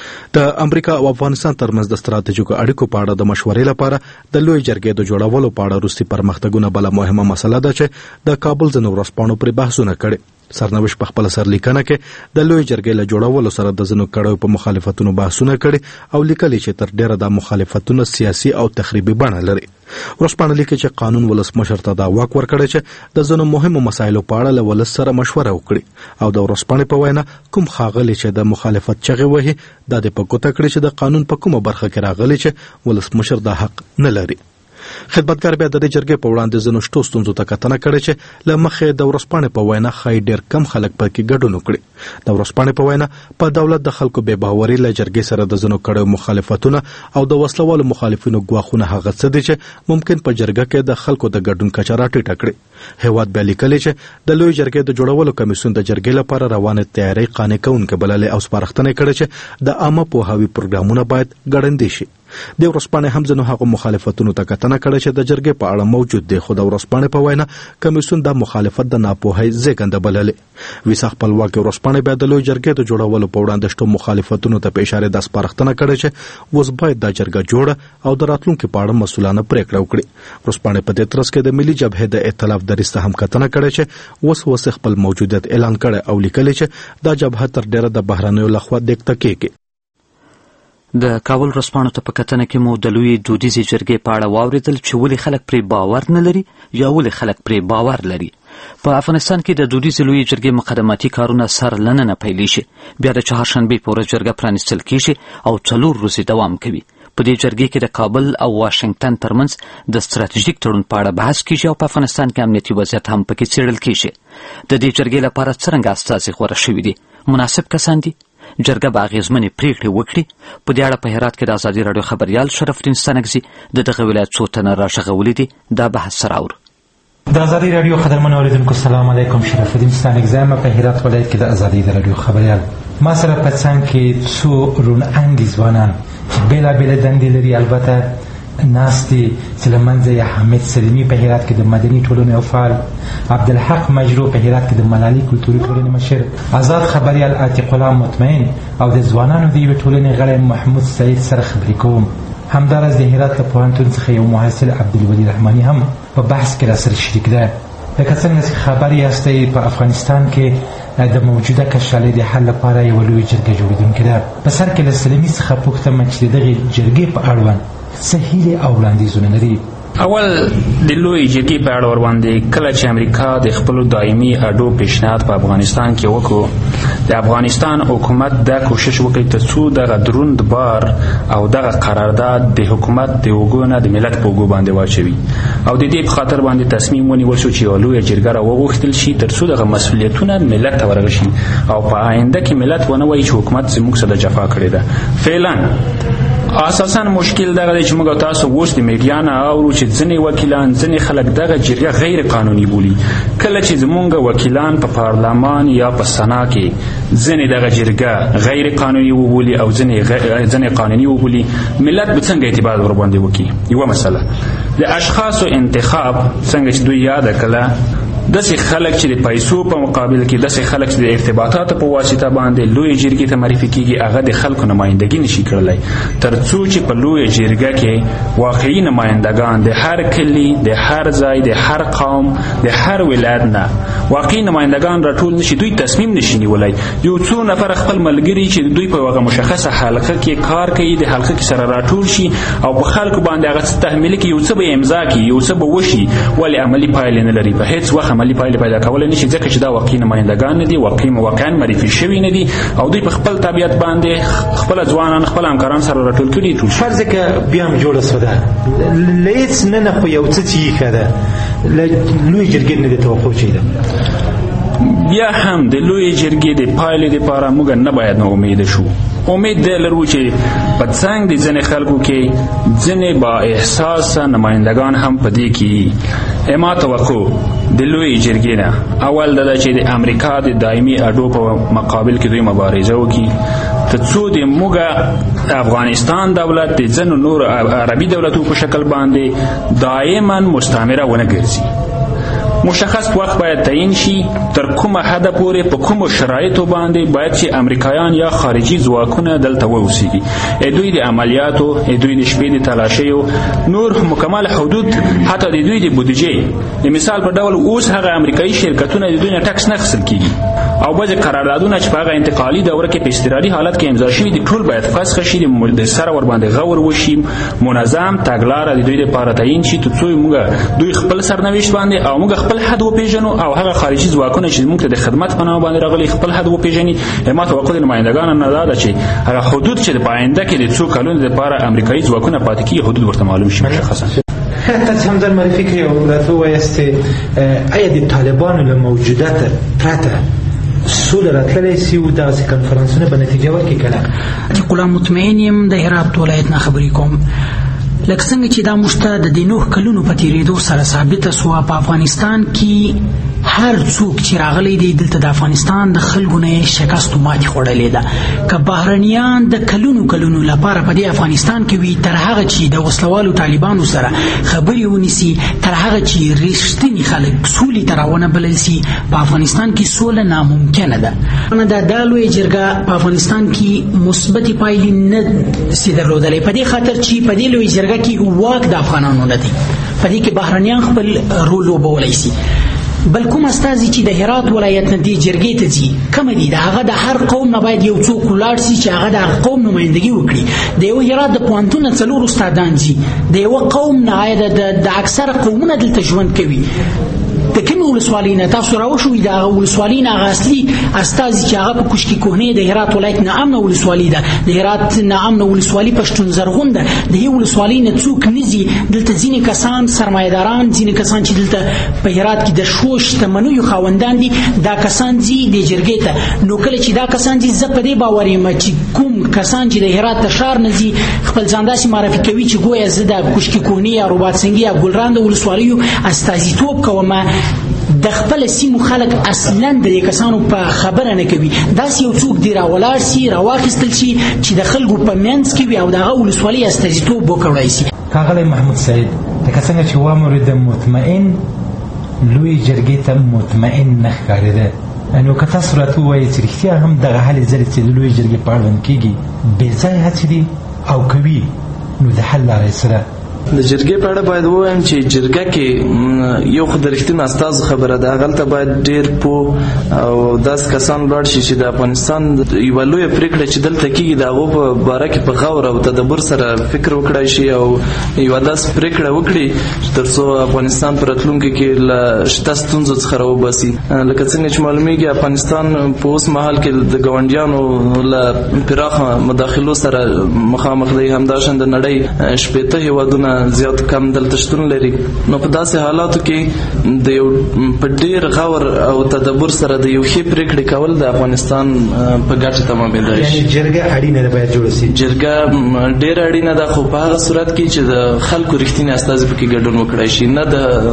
[SPEAKER 8] د امریکا او افغانستان ترمنځ د ستراتیژیکو اړیکو په اړه د مشورې لپاره د لوی جرګې د جوړولو په اړه وروستي پرمختګونه بله مهمه مسله ده چې د کابل ځینو ورځپاڼو پرې بحثونه کړي. سرنوشت په خپل سرلیکنه کې د لوی جرګې له جوړولو سره د ځینو کړیو په مخالفتونو بحثونه کړي او لیکلي چې تر ډیره د مخالفتونو سیاسي او تخریبي بڼه لري. ورځپاڼه لیکي چې قانون ولسمشر ته دا واک ورکړی چې د ځینو مهمو مسایلو په اړه له ولس سره مشوره وکړي او د ورځپاڼې په وینا کوم ښاغلي چې د مخالفت چغې وهي دا د په ګوته کړي چې د قانون په کومه برخه کې راغلي چې ولسمشر دا حق نه لري. خدمتګار بیا د دې جرګې په وړاندې ځینو شتو ستونزو ته کتنه کړې چې له مخې د ورځپاڼې په وینا ښایي ډېر کم خلک پکې ګډون وکړي. د ورځپاڼې په وینا په دولت د خلکو بې باوري له جرګې سره د ځینو کړیو مخالفتونه او د وسلوالو مخالفینو ګواښونه هغه څه دي چې ممکن په جرګه کې د خلکو د ګډون کچه راټیټه کړي. هیواد بیا لیکلي چې د لوی جرګې د جوړولو کمیسیون د جرګې لپاره روانې تیاری قانع کوونکې بللې او سپارښتنې کړې چې د عامه پوهاوي پروګرامونه باید ګړندي شي. د ورځپاڼې هم ځینو هغو مخالفتونو ته کتنه کړې چې د جرګې په اړه موجود دی خو د ورځپاڼې په وینا کمیسیون دا مخالفت د ناپوهۍ زېږنده بللې. ویسا خپلواکې ورځپاڼې بیا د لوی جرګې د جوړولو په وړاندې شتو مخالفتونو ته په اشاره دا سپارښتنه کړې چې اوس باید دا جرګه جوړه او د راتلونکي په اړه مسؤلانه پرېکړه وکړي. ورځپاڼې په دې ترڅ کې د ملي جبهې د ائتلاف دریځ ته هم کتنه کړې چې اوس اوس خپل موجودیت اعلان کړی او لیکلي چې دا جبهه تر ډیره د بهرنیو لخوا دیکته کېږي.
[SPEAKER 1] د کابل ورځپاڼو ته په کتنه کې مو د لوی دودیزې جرګې په اړه واورېدل چې ولې خلک پرې باور نه لري یا ولې خلک پرې باور لري. په افغانستان کې د دودیزې لوی جرګې مقدماتي کارونه سر لننه پیلیږي. بیا د چهارشنبې په ورځ جرګه پرانیستل کېږي او څلور ورځې دوام کوي. په دې جرګې کې د کابل او واشنګټن ترمنځ د ستراتیژیک تړون په اړه بحث کېږي او په افغانستان کې امنیتي وضعیت هم پکې څېړل کېږي. د دې جرګې لپاره څرنګه استازي غوره شوي دي؟ مناسب کسان دي؟ جرګه به اغېزمنې پریکړې وکړي. په دې اړه په هرات کې د ازادي راډیو خبریال شرفالدین ستانکزي د دغه ولایت څو تنه راغږولي دي. دا بحث سره اورو.
[SPEAKER 9] د ازادي راډیو قدرمن اوریدونکو سلام علیکم. شرفالدین ستانکزی یم په هرات ولایت کې د ازادي راډیو خبریال. ما سره په څنګ کې څو رونانګي ځوانان چې بېلابېلې دندې لري، البته ناستي چې له منځه یې حامد سلیمي په هرات کې د مدني ټولنې فعال، عبدالحق مجرو په هرات کې د ملالي کلتوري ټولنې مشر، آزاد خبریال عتیق الله مطمئن او د ځوانانو د یوې ټولنې غړی محمود سعید سره خبرې کوم. همداراز د هرات له پوهنتون څخه یو محصل عبدالولي رحماني هم په بحث کې راسره شریک ده. لکه څنګه چې خبر یاستئ په افغانستان کې د موجوده کشالۍ د حل لپاره یوه لویه جرګه جوړېدونکې ده. په سر کې له سلیمي څخه پوښتم چې د دغې جرګې په اړوند څه هیلې او وړاندیزونه لري.
[SPEAKER 6] اول د لوی جرګې په اړه ورباندې کله چې امریکا د خپلو دایمي اډو پیشنهاد په افغانستان کې وکړو، د افغانستان حکومت دا کوشش وکړي تر څو دغه دروند بار او دغه قرارداد د حکومت د اوږو نه د ملت په اوږو باندې واچوي او د دې په خاطر باندې تصمیم ونیول شو چې یوه لویه جرګه راوغوښتل شي تر څو دغه مسؤلیتونه ملت ته ورغشي او په آینده کې ملت ونه وایي چې حکومت زموږ سره جفا کړې ده. فعلا اساساً مشکل دغه دی چې موږ تاسو اوس د میډیا نه اورو چې ځینې وکیلان ځینې خلک دغه جرګه غیر قانوني بولي. کله چې زموږ وکیلان په پارلمان یا په سنا کې ځینې دغه جرګه غیر قانوني وبولي او ځینې قانوني وبولي، ملت به څنګه اعتبار ورباندې وکړي؟ یوه مسله د اشخاصو انتخاب څنګه چې دوی یاده کړه، داسې خلک چې د پیسو په مقابل کې، داسې خلک چې د ارتباطاتو په واسطه باندې لویې جرګې ته معرفي کېږي، هغه د خلکو نمایندګي نشي کړلی تر څو چې په لویه جرګه کې واقعي نمایندګان د هر کلي، د هر ځای، د هر قوم، د هر ولایت نه واقعي نمایندګان راټول نشي، دوی تصمیم نشي نیولی. یو څو نفر خپل ملګري چې دوی په هغه مشخصه حلقه کې کار کوي د حلقه کې سره راټول شي او په خلکو باندې هغه څه تحمیل کړي، یو څه به امضا کړي، یو څه به وشي، ولې عملي پایلې نه لري. په هیڅ وخت عملي پایلې پیدا کولای نشي ځکه چې دا واقعي نمایندګان نه دي، واقعي واقعا معرفي شوي نه دي او دوی په خپل طبیعت باندې خپل ځوانان خپل همکاران سره راټول کړي. ټول
[SPEAKER 9] فرض که بیا هم جوړه سوده لیت نه نه خو یو څه چې ښه ده لوی جرګې نه د توقع چي ده.
[SPEAKER 6] بیا هم د لوی جرګې د پایلې لپاره موږ نه باید نا امیده شو. امید دی لرو چې په څنګ د ځینې خلکو کې ځینې با احساسه نمایندګان هم په دې کې اما توقع د لوی جرګې نه اول دا چې د امریکا د دایمي اډو په مقابل کې دوی مبارزه وکړي تر څو د موږ افغانستان دولت د ځینو نور عربي دولتونو په شکل باندې دائما مستعمره ونه ګرځي. مشخص وخت باید تعیین شي تر کومه حد پورې په کومو شرایطو باندې باید چې امریکایان یا خارجي ځواکونه دلته واوسیږي، دوی د عملیاتو، دوی د شپې د تلاشیو، نور مکمل حدود، حتی د دوی د بودیجې د مثال په ډول اوس هغه امریکایي شرکتونه د دوی نه ټکس نه اخیستل کیږي او بعضې قراردادونه چې په هغه انتقالي دوره کې په اضطراري حالت کې امضا شوي دي ټول باید فسخ شي، د سره ورباندې غور وشي، منظم تګلاره د دوی لپاره تعیین شي تر څو موږ دوی خپل سرنوشت باندې او موږ خپل حد وپیژنو او هغه خارجي ځواکونه چې موږ ته د خدمت په نامه باندې راغلي خپل حد وپیژني. ما توقع د نمایندګانو نه دا ده چې هغه حدود چې په آینده کې د څو کلونو لپاره امریکایي ځواکونه پاتې کېږي حدود ورته معلوم شي مشخصا.
[SPEAKER 9] تاسو هم در معرفي کړئ او راته ووایاست آیا د طالبانو له موجودیت پرته سوله راتللی سي او دغسې کنفرانسونه به نتیجه ورکړي که نه؟
[SPEAKER 5] عتیق الله مطمئن یم د هرات ولایت نه خبرې کوم. لکه څنګه چې دا موږ ته د دې نوح کلونو په تېرېدو سره ثابته سوه په افغانستان کې هر څوک چې راغلی دی دلته د افغانستان د خلکو نه یې شکست و ماتې خوړلې ده. که بهرنیان د کلونو کلونو لپاره په دې افغانستان کې وي تر هغه چې د وسلوالو طالبانو سره خبرې ونیسي، تر هغه چې رښتیني خلک سولې ته راونه بلل سي، په افغانستان کې سوله ناممکنه ده. دا دا لویه جرګه په افغانستان کې مثبتې پایلې نه سي درلودلی په دې خاطر چې په دې لویه جرګه کې واک د افغانانو نه دی، په دې کې بهرنیان خپل رول لوبولی سي. بل کوم استازي چې د هرات ولایت نه دې جرګې ته ځي کوم دي د هغه د هر قوم نه باید یو څوک ولاړ سي چې هغه د قوم نمایندګي وکړي. د یو هرات د پوهنتون نه څلور استادان ځي، د یو قوم نه د اکثره قومونه دلته ژوند کوي، د کومې ولسوالۍ نه تاسو راوښوئ د هغه ولسوالۍ نه هغه اصلي استازي چې هغه په کوشکي کوهنۍ د هرات ولایت نه امنه ولسوالۍ ده، د هرات نه امنه ولسوالۍ پښتون زرغون ده. د دې ولسوالۍ نه څوک نځي. دلته ځینې کسان سرمایه‌داران، ځینې کسان چې دلته په هرات کې د ښو شتمنیو خاوندان دي، دا کسان ځي د جرګې ته. نو کله چې دا کسان ځي، زه په دې باور یم چې کوم کسان چې د هرات د ښار نه ځي خپل ځان داسې معرفي کوي چې ګویا زه د کوشکي کوهنۍ یا رباط سنګي یا ګلران د ولسوالیو استازیتوب کوم. د خپل سیمو خلک اصلا د دې کسانو په خبره نه کوي. داسې یو څوک دی راولاړ سي، راواخیستل شي چې د خلکو په منځ کې وي او د هغه ولسوالۍ استازیتوب وکړی سي.
[SPEAKER 9] ښاغلی محمود سعید، لکه څنګه چې وامورې د مطمئن لوی جرګې ته مطمئن نه ښکارېده، نو که تاسو راته ووایئ چې رښتیا هم دغه هلې ځلې چې د لوی جرګې په اړوند کېږي بې ځایه هڅې دي او کوي، نو د حل لاره یې څه ده؟
[SPEAKER 10] د جرګې په اړه باید ووایم چې جرګه کې یو خو د رښتینو استازو خبره ده، هغلته باید ډېر پوه او داسې کسان لاړ شي چې د افغانستان یوه لویه پرېکړه چې دلته کېږي د هغو په باره کې په غور او تدبر سره فکر وکړی شي او یوه داسې پرېکړه وکړي تر څو افغانستان په راتلونکي کې له شته ستونزو څخه راوباسي. لکه څنګه چې معلومیږي افغانستان په اوس مهال کې د ګاونډیانو له پراخه مداخلو سره مخامخ دی، همداشان د نړۍ شپېته هېوادونه زیات کم دلته شتون لري. نو په داسې حالاتو کې د یو په ډېر غور او تدبر سره د یو ښې پرېکړې کول د افغانستان په ګټه تمامېدای شي.
[SPEAKER 9] یعنې جرګه اړینه ده، باید جوړه شي.
[SPEAKER 10] جرګه ډېره اړینه ده، خو په هغه صورت کې چې د خلکو رښتینی استازي پکې ګډون وکړی شي، نه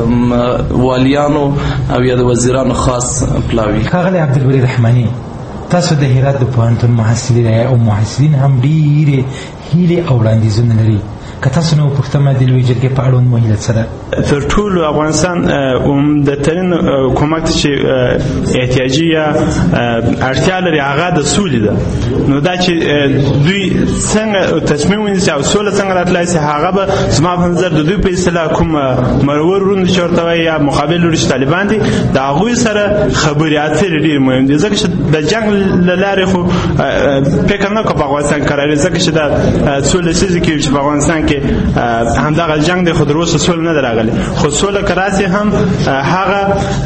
[SPEAKER 10] د والیانو او یا د وزیرانو خاص پلاوي.
[SPEAKER 9] ښاغلی عبدالبری رحماني، تاسو د هرات د پوهنتون محصلین او محصلین هم ډېرې هیلې او وړاندیزونه لري. که تاسو نو پښتمه د لوی جرګې په اړوند مهیله څه ده؟
[SPEAKER 11] تر ټولو افغانستان عمدترین کومک چې احتیاجي یا اړتیا لري هغه د سولې ده. نو دا چې دوی څنګه تصمیم ونیسي او سوله څنګه راتلای شي، هغه به زما په نظر د دوی په اصطلاح کوم مرور روند چې ورته وایي یا مقابل لوري چې طالبان دي، د هغوی سره خبرې اترې ډېر مهم دي، ځکه چې د جنګ له لارې خو فکر نه کوم په افغانستان کراري، ځکه چې دا سوله سیزي کې چې په افغانستان کې همدغه جنگ د خود روسه سول نه دراغلی، خو سوله کراسي هم هغه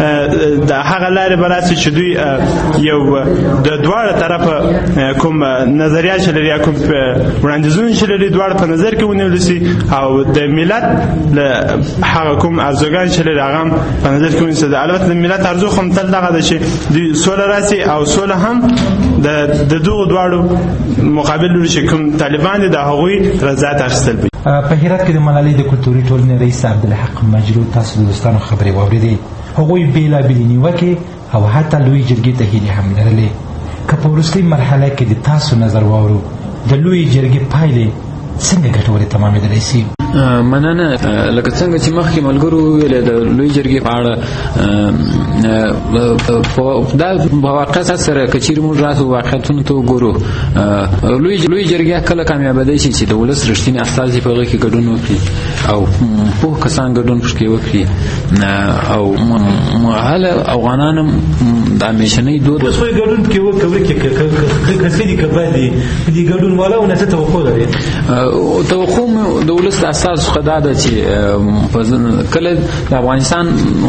[SPEAKER 11] د هغه لارې براسي چې دوی یو د دواړه طرفه کوم نظریات چې لري، کوم وړاندیزونه چې لري، دواړه په نظر کې ونیول شي او د ملت له هغه کوم ارزوګان چې لري هغه په نظر کې ونیول شي. البته د ملت ارزو هم تل دغه ده چې دوی سوله راسي او سوله هم د د دوه دواړو مقابل لوري چې کوم طالبان دي د هغوی رضایت اخیستل.
[SPEAKER 9] په هرات کې د ملالۍ د کلتوري ټولنې رئیس عبدالحق مجلو تاسو د دوستانو خبرې واورېدې. هغوی بېلابېلې نیوکې او حتی لوی جرګې ته هیلې هم لرلې. که په وروستۍ مرحله کې د تاسو نظر واورو، د لوی جرګې پایلې څنګه ګټورې تمامېدلی شي؟
[SPEAKER 12] مننه. لکه څنګه چې مخکې ملګرو ویل د لوی جرګې په اړه دا په واقعیت سره که چیرې موږ راسو واقعیتونو ته وګورو، لوی لوی جرګې کله کامیابېدای شي چې د ولس رښتینی استازي په هغې کې ګډون وکړي او پوه کسان ګډون پکې وکړي او هله افغانان هم د همیشنۍ دود
[SPEAKER 9] اوس خو یې ګډون پکې وکړي که ښه دي که بد دي، په دې ګډون والاونه څه توقع لري؟
[SPEAKER 12] توقع د ولس د استازو څخه دا ده چې کله د افغانستان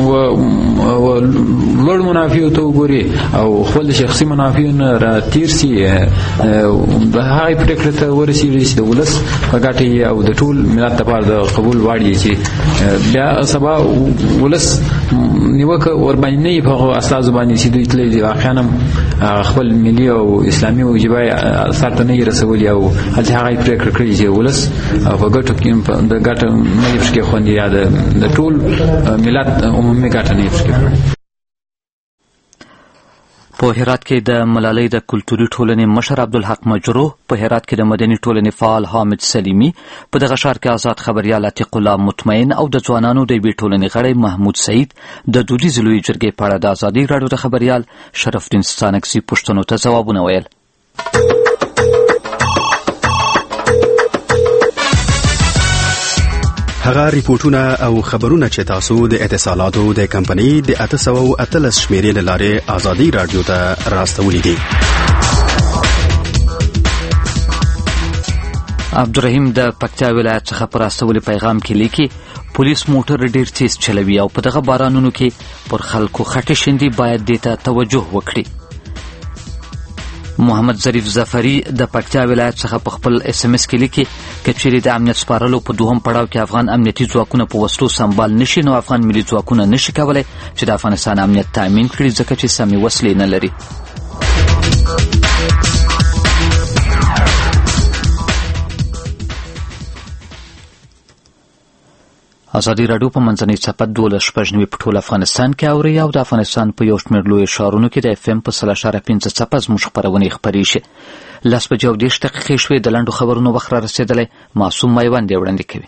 [SPEAKER 12] لوړ منافعو ته وګوري او خپل شخصي منافعو نه راتېر سي، د هغې پرېکړې ته ورسېږي چې د ولس په ګټه او د ټول ملت لپاره د قبول وړ یې چې بیا سبا ولس نیوکه ورباندې نه وي په هغو استازو باندې چې دوی تللي دي، واقعا هم خپل ملي او اسلامي وجیبه سر ته نه وي رسولي او هلته هغه یې پرېکړه کړې چې ولس په ګټو کې د ګټه نه یې پکې خوندي یا د ټول ملت عمومي ګټه نه یې پکې خوندي.
[SPEAKER 1] په هرات کې د ملالۍ د کلتوري ټولنې مشر عبدالحق مجروح، په هرات کې د مدني ټولنې فعال حامد سلیمي، په دغه ښار کې آزاد خبریال عتیق الله مطمئن او د ځوانانو د یوې ټولنې غړی محمود سعید د دودیزې لویې جرګې په اړه د ازادي راډیو د خبریال شرف الدین ستانکزي پوښتنو ته ځوابونه ویل.
[SPEAKER 13] هغه ریپورتونه او خبرونه چې تاسو د اتصالاتو د کمپنۍ د اته سوه اتلس شمیرې له لارې ازادي راډیو ته راستولي دي.
[SPEAKER 1] عبدالرحیم د پکتیا ولایت څخه پر استولي پیغام کې لیکي پولیس موټر ډیر تیز چلوي او په دغه بارانونو کې پر خلکو خټې شیندي، باید دې ته توجه وکړي. محمد ظریف ظفري د پکتیا ولایت څخه په خپل اس ام اس کې لیکي که چیرې د امنیت سپارلو په دوهم پړاو کې افغان امنیتي ځواکونه په وسلو سمبال نشي، نو افغان ملي ځواکونه نشي کولی چې د افغانستان امنیت تامین کړي، ځکه چې سمې وسلې نه لري. ازادي راډیو په منځنۍ څپه دولس شپږ نوي په ټول افغانستان کې اوري او د افغانستان په یو شمېر لویو ښارونو کې د اف ام په سل اشاره پنځه څپه زموږ خپرونې خپرې شي. لس بجې او دېرش دقیقې شوې، د لنډو خبرونو وخت را رسېدلی. معصوم میوند یې وړاندې کوي.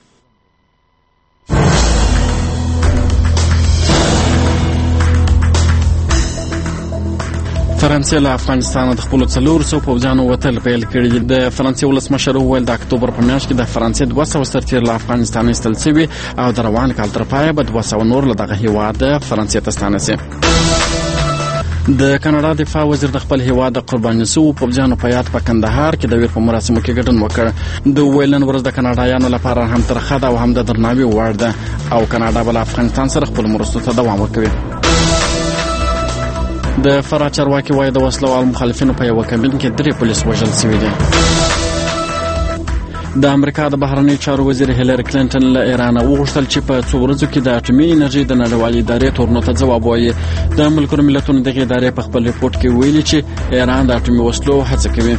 [SPEAKER 2] فرانسې له افغانستانه د خپلو څلور سوو پوځیانو وتل پیل کړي. د فرانسې ولسمشر وویل د اکتوبر په میاشت کې د فرانسې دوه سوه سرتېري له افغانستان ایستل شوي او د روان کال تر پایه به دوه سوه نور له دغه هېواد فرانسې ته ستانه شي. د کاناډا دفاع وزیر د خپل هېواد د قرباني شوو پوځیانو په یاد په کندهار کې د ویر په مراسمو کې ګډون وکړ. د وویل نن ورځ د کاناډایانو لپاره هم ترخه ده او هم د درناوي وړ ده او کاناډا به له افغانستان سره خپلو مرستو ته دوام ورکوي. د فراه چارواکي وایي د وسلوال مخالفینو په یوه کمین کې درې پولیس وژل شوي دي. د امریکا د بهرنیو چارو وزیر هیلری کلینټن له ایرانه وغوښتل چې په څو ورځو کې د اټومي انرژۍ د نړیوالې ادارې تورنو ته ځواب ووایي. د ملګرو ملتونو دغې ادارې په خپل ریپورټ کې ویلي چې ایران د اټومي وسلو هڅه کوي.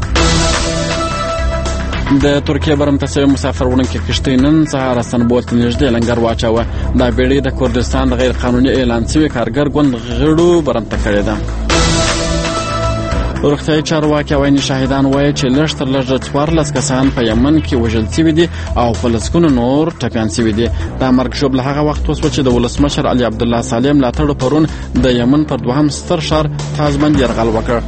[SPEAKER 2] د ترکیې برمته شوې مسافر وړونکې کښتۍ نن سهار استانبول ته نږدې لنګر واچوه. دا بیړۍ د کردستان د غیر قانوني اعلان شوي کارګر ګوند غړو برمته کړې ده. روغتیايي چارواکي او عیني شاهدان وایي چې لږ تر لږه څوارلس کسان په یمن کې وژل شوي دي او په لسګونو نور ټپیان شوي دي. دا مرګ ژوبله هغه وخت وشوه چې د ولسمشر علي عبدالله صالح ملاتړو پرون د یمن پر دوهم ستر ښار تاز باندې یرغل وکړ.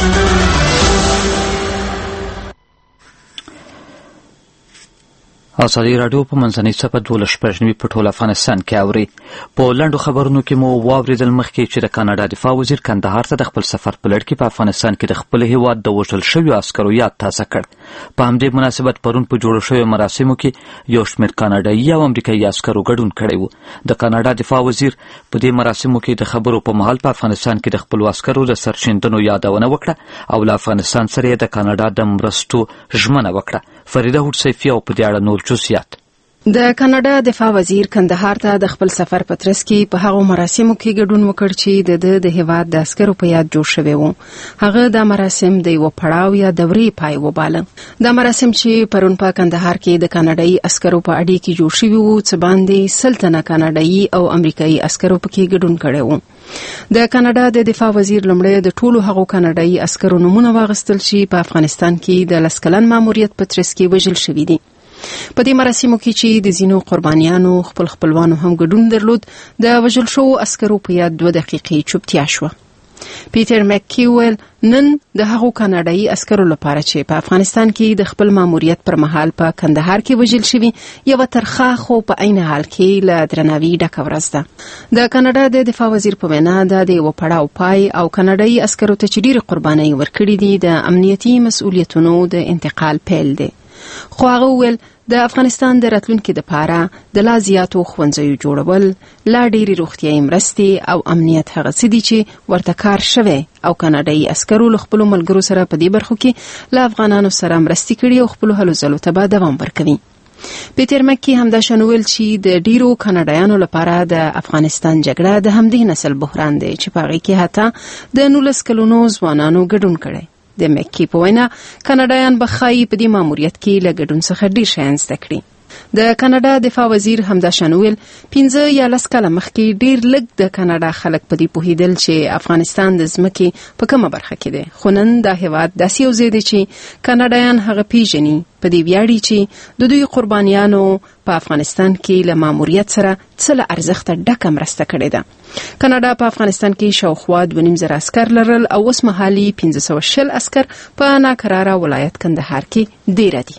[SPEAKER 2] ازادي راډیو په منځنۍ څپه دولس شپږ نوي په ټول افغانستان کې اوري. په لنډو خبرونو کې مو واورېدل مخکې چې د کاناډا دفاع وزیر کندهار ته د خپل سفر په لړ کې په افغانستان کې د خپل هېواد د وژل شویو عسکرو یاد تازه کړ. په همدې مناسبت پرون په جوړو شویو مراسمو کې یو شمېر کاناډایي او امریکایي عسکرو ګډون کړی و. د کاناډا دفاع وزیر په دې مراسمو کې د خبرو په مهال په افغانستان کې د خپلو عسکرو د سرښندنو یادونه وکړه او له افغانستان سره یې د کاناډا د مرستو ژمنه وکړه. فریده هوډسیفي او په دې اړه نور جزئیات.
[SPEAKER 7] د کاناډا دفاع وزیر کندهار ته د خپل سفر په ترڅ کې په هغو مراسمو کې ګډون وکړ چې د د د هیواد د عسکرو په یاد جوړ شوی وو. هغه د مراسم د یو پړاو یا دورې پای وباله. د مراسم چې پرون په کندهار کې د کاناډایي عسکرو په اډې کې جوړ شوی وو څه باندې سلطنه کاناډایي او امریکایي عسکرو په کې ګډون کړي وو. د کاناډا د دفاع وزیر لومړی د ټولو هغو کاناډایي عسکرو نومونه واغستل چې په افغانستان کې د لس کلن ماموریت په ترڅ کې وژل شوي دي. په دې مراسمو کې چې د ځینو قربانیانو خپل خپلوانو هم ګډون درلود، د وژل شوو عسکرو په یاد دوه دقیقې چوپتیا شوه. پیټر مککیول نن د هغو کاناډایي عسکرو لپاره چې په افغانستان کې د خپل ماموریت پر مهال په کندهار کې وژل شوي یوه ترخه خو په عین حال کې له درناوي ډکه ورځ ده. د کاناډا د دفاع وزیر په وینا دا د یوه پړاو پای او کاناډایي عسکرو ته چې ډېرې قربانۍ ورکړي دي د امنیتي مسؤلیتونو د انتقال پیل دی. خو هغه وویل د افغانستان د راتلونکي لپاره د لا زیاتو ښوونځیو جوړول، لا ډېرې روغتیايي مرستې او امنیت هغه څه دي چې ورته کار شوی او کاناډایي عسکرو له خپلو ملګرو سره په دې برخو کې له افغانانو سره مرستې کړي او خپلو هلو ځلو ته به دوام ورکوي. پیټر مکي همداشان وویل چې د ډیرو کاناډایانو لپاره د افغانستان جګړه د همدې نسل بحران دی چې په هغې کې حتی د نولس کلونو ځوانانو ګډون کړی. د مکي په وینا کاناډایان به ښایي په دې ماموریت کې له ګډون څخه ډېر شیان زده کړي. د کاناډا دفاع وزیر همداشان وویل پنځه یا لس کاله مخکې ډېر لږ د کاناډا خلک په دې پوهېدل چې افغانستان د ځمکې په کومه برخه کې دی، خو نن دا هېواد داسې یو ځای دی چې کاناډایان هغه پیژني، په دې ویاړي چې د دوی قربانیانو په افغانستان کې له ماموریت سره څه له ارزښته ډکه مرسته کړې ده. کاناډا په افغانستان کې شاوخوا دوه نیم زره عسکر لرل او اوس مهالي پنځه سوه شل عسکر په ناکراره ولایت کندهار کې ډېره دي.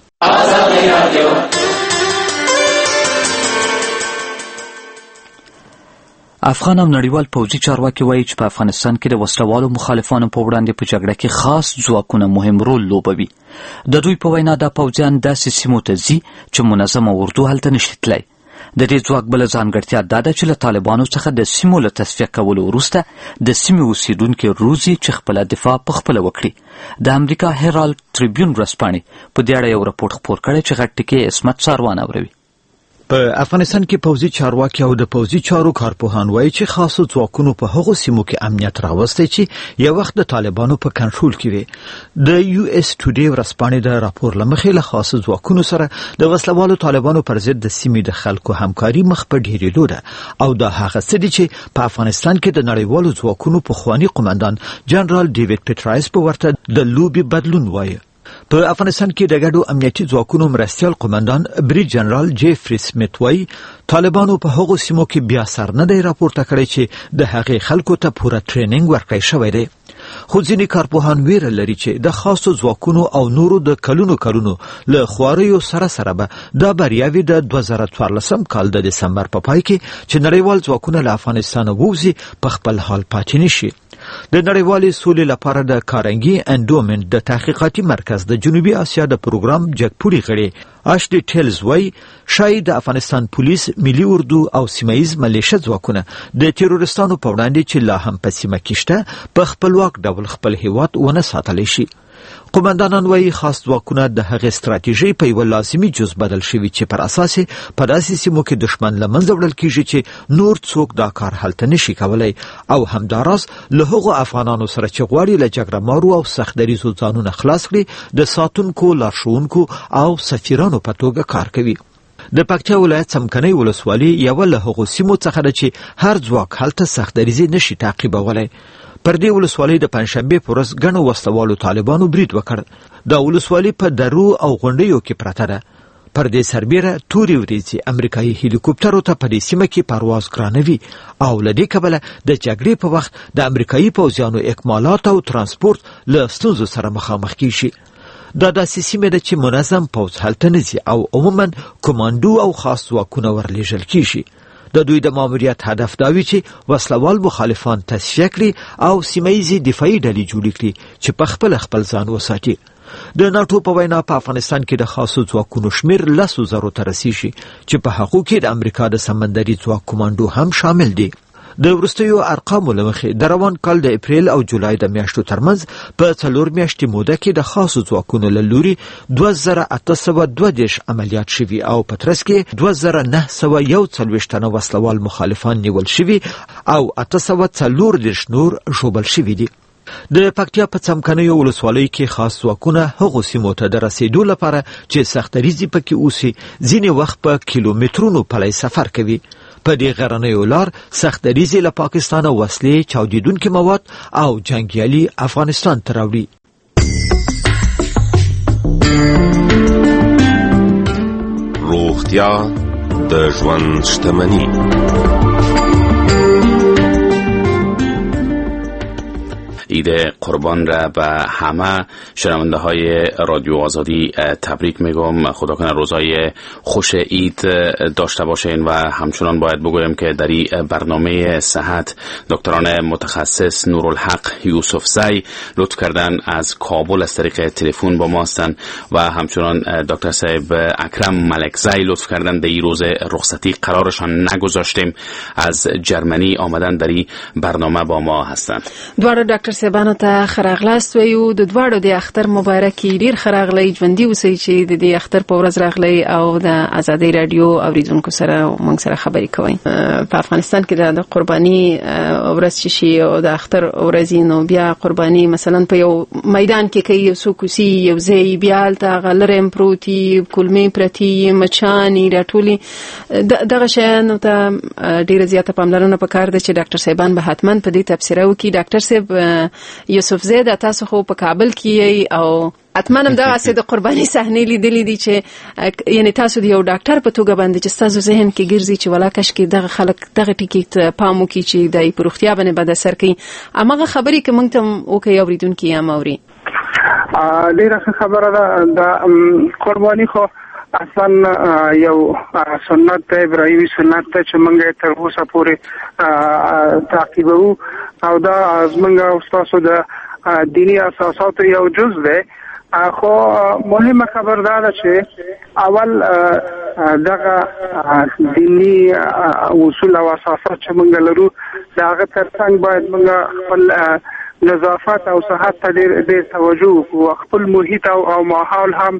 [SPEAKER 1] افغان او نړیوال پوځي چارواکي وایي چې په افغانستان کې د وسلوالو مخالفانو په وړاندې په جګړه کې خاص ځواکونه مهم رول لوبوي. د دوی په وینا دا پوځیان داسې سیمو ته ځي چې منظمه اردو هلته نشي تللی. د دې ځواک بله ځانګړتیا دا ده چې له طالبانو څخه د سیمو له تصفیه کولو وروسته د سیمې اوسیدونکي روزي چې خپله دفاع په خپله وکړي. د امریکا هیرالډ ټریبیون ورځپاڼې په دې اړه یو راپورټ خپور کړی چې غټ ټکی عصمت ساروان اوروي.
[SPEAKER 14] په افغانستان کې پوځي چارواکي او د پوځي چارو کارپوهان وایي چې خاصو ځواکونو په هغو سیمو کې امنیت راوستی چې یو وخت د طالبانو په کنټرول کې وي. د یو اس ټوډے ورځپاڼې د راپور له مخې له خاصو ځواکونو سره د وسلوالو طالبانو پر ضد د سیمې د خلکو همکاري مخ په ډیرېدو ده او دا هغه څه دي چې په افغانستان کې د نړیوالو ځواکونو پخوانی قومندان جنرال ډیوډ پیټرایس په ورته د لوبي بدلون وایي. په افغانستان کې د ګډو امنیتي ځواکونو مرستیال قومندان بریج جنرال جیفری سمیت وایي طالبانو په هغو سیمو کې بیا سر نه دی راپورته کړی چې د هغې خلکو ته پوره ټریننګ ورکړی شوی دی. خو ځینې کارپوهان ویره لري چې د خاصو ځواکونو او نورو د کلونو کلونو له خواریو سره سره به دا بریاوې د دوه زره څوارلسم کال د دسمبر په پای کې چې نړیوال ځواکونه له افغانستانه ووځي په خپل حال پاتې نشي. د نړیوالې سولې لپاره د کارنګي انډومنټ د تحقیقاتي مرکز د جنوبي اسیا د پروګرام جګپوړي غړي اشلی ټیلز وایي شاید د افغانستان پولیس، ملي اردو او سیمایي ملیشه ځواکونه د تیرورستانو په وړاندې چې لا هم په سیمه کې شته په خپلواک ډول خپل هیواد ونه ساتلی شي. قومندانان وایي خاص ځواکونه د هغې ستراتیژۍ په یوه لازمي جز بدل شوي چې پر اساس په داسې سیمو کې دښمن له منځه وړل کیږي چې نور څوک دا کار هلته نشي کولی او همداراز له هغو افغانانو سره چې غواړي له جګړه مارو او سخت دریځو ځانونه خلاص کړي د ساتونکو، لارښوونکو او سفیرانو په توګه کار کوي. د پکتیا ولایت څمکنۍ ولسوالي یوه له هغو سیمو څخه ده چې هر ځواک هلته سخت دریځي نشي تعقیبولی. پر دې ولسوالۍ د پنجشنبې په ورځ ګڼو وسلوالو طالبانو برید وکړ. دا ولسوالي په درو او غونډیو کې پرته ده. پر دې سربیره تورې ورېځې امریکایي هلیکوپټرو ته په دې سیمه کې پرواز ګرانوي او له دې کبله د جګړې په وخت د امریکایي پوځیانو اکمالات او ترانسپورت له ستونزو سره مخامخ کیږي. دا داسې سیمه ده چې منظم پوځ هلته نه ځي او عموما کمانډو او خاص ځواکونه ورلیږل کیږي. د دوی د ماموریت هدف دا وي چې وسلوال مخالفان تصفیه کړي او سیمهیزې دفاعي ډلې جوړې کړي چې په خپل خپل ځان وساتي. د ناټو په وینا په افغانستان کې د خاصو ځواکونو شمیر لسو زرو ته رسیږي چې په هغو کې د امریکا د سمندري ځواک کمانډو هم شامل دي. د وروستیو ارقامو له مخې د روان کال د اپریل او جولای د میاشتو ترمنځ په څلور میاشتې موده کې د خاصو ځواکونو له لوري دوه زره اته سوه دوه دېرش عملیات شوي او په ترڅ کې دوه زره نه سوه یو څلوېښت تنه وسلوال مخالفان نیول شوي او اته سوه څلور دېرش نور ژوبل شوي دي. د پکتیا په څمکنیو ولسوالۍ کې خاص ځواکونه هغو سیمو ته د رسیدو لپاره چې سختدریځي پکې اوسي ځینې وخت په کیلومترونو پلی سفر کوي. په دې غرنیو لار سختدریځي له پاکستانه وسلې، چاودیدونکي مواد او جنګیالي افغانستان ته راوړي.
[SPEAKER 15] روغتیا د ژوند شتمني. عید قربان را به همه شنونده های رادیو آزادی تبریک میگم. خدا کنه روزای خوش عید داشته باشین و همچنان باید بگویم که در این برنامه صحت دکتران متخصص نورالحق یوسفزی لطف کردن از کابل از طریق تلفن با ما هستند و همچنان دکتر صاحب اکرم ملکزی لطف کردن در این روز رخصتی قرارشان نگذاشتیم از جرمنی آمدن در این برنامه با ما هستند.
[SPEAKER 7] دوار دکتر سبانو ته خراغلاست ویو د دواړو د اختر مبارکي ډیر خراغلی ژوندۍ اوسئ چې د دې اختر په ورځ راغلی او د ازادۍ رادیو اوریدونکو سره موږ سره خبرې کوئ. په افغانستان کې د قرباني ورځ چې شي او د اختر ورځ نو بیا قرباني مثلا په یو میدان کې کوي، یو څوک اوسي یو ځای بیا هلته هغه لرې پروتي کولمې پرتي مچانې راټولې دغه شیانو ته ډېره زیاته پاملرنه پکار ده چې ډاکټر صاحبان به حتما په دې تبصره وکړي. ډاکټر صاحب یوسفزی د تاسو خو په کابل کې او حتما هم دغه څه د قرباني صحنې لیدلې دي چې یعنی تاسو د یو ډاکټر په توګه باندې چې تاسو ذهن کې ګرځي چې ولا کش کې دغه خلک دغه ټکی ته پام وکړي چې د پروختیا باندې بد اثر کوي. امغه خبرې کې موږ ته وکي اوریدونکو یا موري
[SPEAKER 16] ډیره خبره ده د قرباني خو اصلا یو سنت ته ابراهیمي سنت ته چې موږ تر اوسه پورې تعقیبوو او دا زموږ او ستاسو د دینی اساساتو یو جز دی. خو مهمه خبر دا ده چې اول دغه دینی اصول او اساسات چې موږ لرو دا هغه ترڅنګ باید موږ خپل نظافت او صحت ته ډېر توجه وکړو، خپل محیط او ماحول هم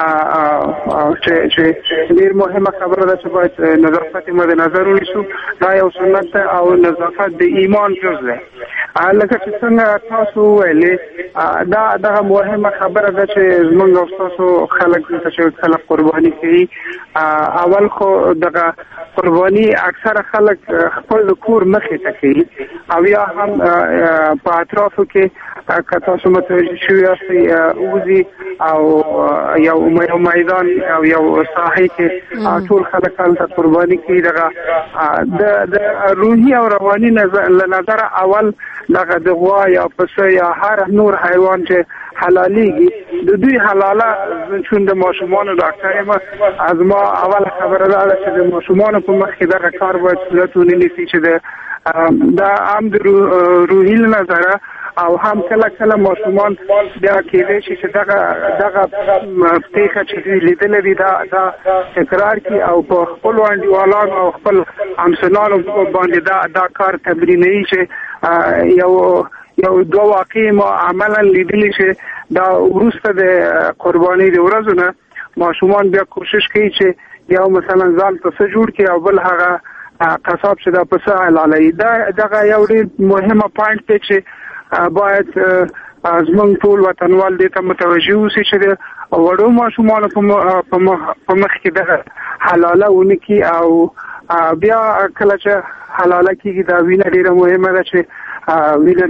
[SPEAKER 16] چې چې ډېر مهمه خبره ده چې باید نظافت مد نظر ونیسو. دا یو سنت او نظافت د ایمان جز دی. لکه چې څنګه تاسو ویلې دا دغه مهمه خبره ده چې زموږ او تاسو خلک چې خلک قرباني کوي، اول خو دغه قرباني اکثر خلک خپل کور مخې ته کوي او یا هم په اطرافو کې که تاسو متوجه شوي یاستئ وځي او یو میدان او یو ساحې کې ټول خلک هلته قرباني کوي. دغه د روحي او رواني له نظره اول دغه د غوا یا پسه یا هر نور حیوان چې حلاليږي د دوی حلاله چون د ماشومان ډاکټر یم از ما اول خبره ده چې د ماشومان په مخ کې دغه کار باید صورت ونیسي چې د عام د روحي له نظره او هم کله کله ماشومان بیا کېدای شي چې دغه دغه پیښه چې لیدلې دي دا دا تکرار کی او په خپل وانډیوالانو او خپل همسنانو باندې دا دا کار تمریني چې یو یو دوه واقع ما عملا لیدلی چې دا ورسته د قرباني د ورځو نه ماشومان بیا کوشش کوي چې یو مثلا ځان پسه جوړ کړي او بل هغه قصاب چې دا پسه حلالوي. دا دغه یو ډېر مهمه پوینټ دی چې باید زموږ ټول وطنوال دې ته متوجه اوسي چې د وړو ماشومانو په مخ کې دغه حلاله ونه کړي او بیا کله چې حلاله کېږي دا وینه ډېره مهمه ده چې وینه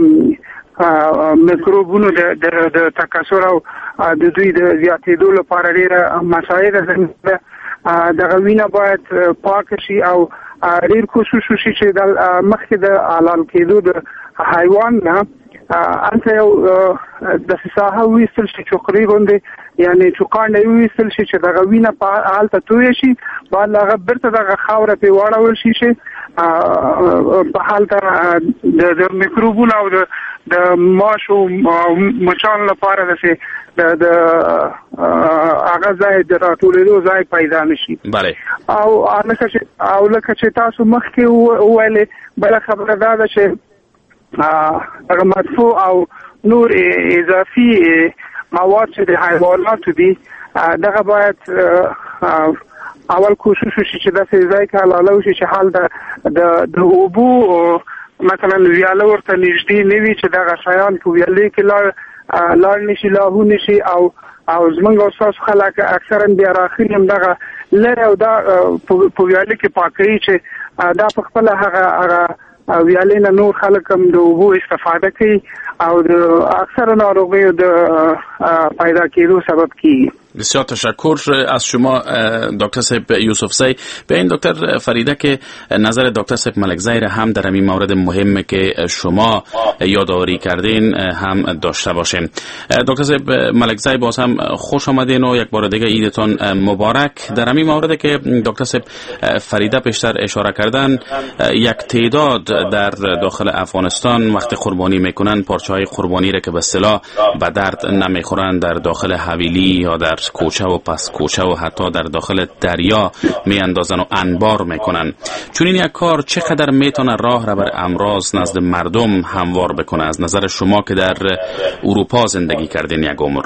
[SPEAKER 16] د میکروبونو د تکثر او د دوی د زیاتېدو لپاره ډېره مساعده ده. دغه وینه باید پاک شي او ډېر کوشش وشي چې د مخکې د حلال کېدو د حیوان نه انته یو د ساحه ویستل شي چوکري باندې یعنی چوکانډه ویستل شي چې دغه وینه په حالت توی شي بعد هغه برته دغه خاوره په واړول شي چې په حالت د میکروبونو او د ماشو مچان لپاره د د هغه ځای د راټولېدو ځای پیدا نشي.
[SPEAKER 15] بله
[SPEAKER 16] او لکه چې او لکه چې تاسو مخکې وویلې بله خبره دا ده چې هغه مدفوع او نور اضافي مواد چې د حیواناتو دي دغه باید اول کوشش وشي چې داسې ځای کې حلاله وشي چې حال د د اوبو مثلا ویاله ورته نږدې نه وي چې دغه شیان په ویالې کې لاړ لاړ نشي لاهو نشي او او زمونږ او ستاسو خلک اکثرا بیا راخلي هم دغه لرې او دا په ویالې کې پاکوي چې دا په خپله هغه هغه ویالې نه نور خلک هم د اوبو استفاده کوي او د اکثر ناروغیو د پیدا کېدو سبب کیږي.
[SPEAKER 15] بسیار تشکر از شما دکتر صاحب یوسف زی. به این دکتر فریده که نظر دکتر صاحب ملکزی را هم در این مورد مهمه که شما یادآوری کردین هم داشته باشیم. دکتر صاحب ملکزی باز هم خوش آمدین و یک بار دیگه عیدتان مبارک. در این مورد که دکتر صاحب فریده پیشتر اشاره کردن یک تعداد در داخل افغانستان وقتی قربانی میکنن پارچه‌های قربانی را که به اصطلاح به درد نمیخورن در داخل حویلی یا در کوچه و پس کوچه و حتی در داخل دریا می اندازن و انبار میکنن. چون این یک کار چقدر میتونه راه را بر امراض نزد مردم هموار بکنه از نظر شما که در اروپا زندگی کردین یک عمر؟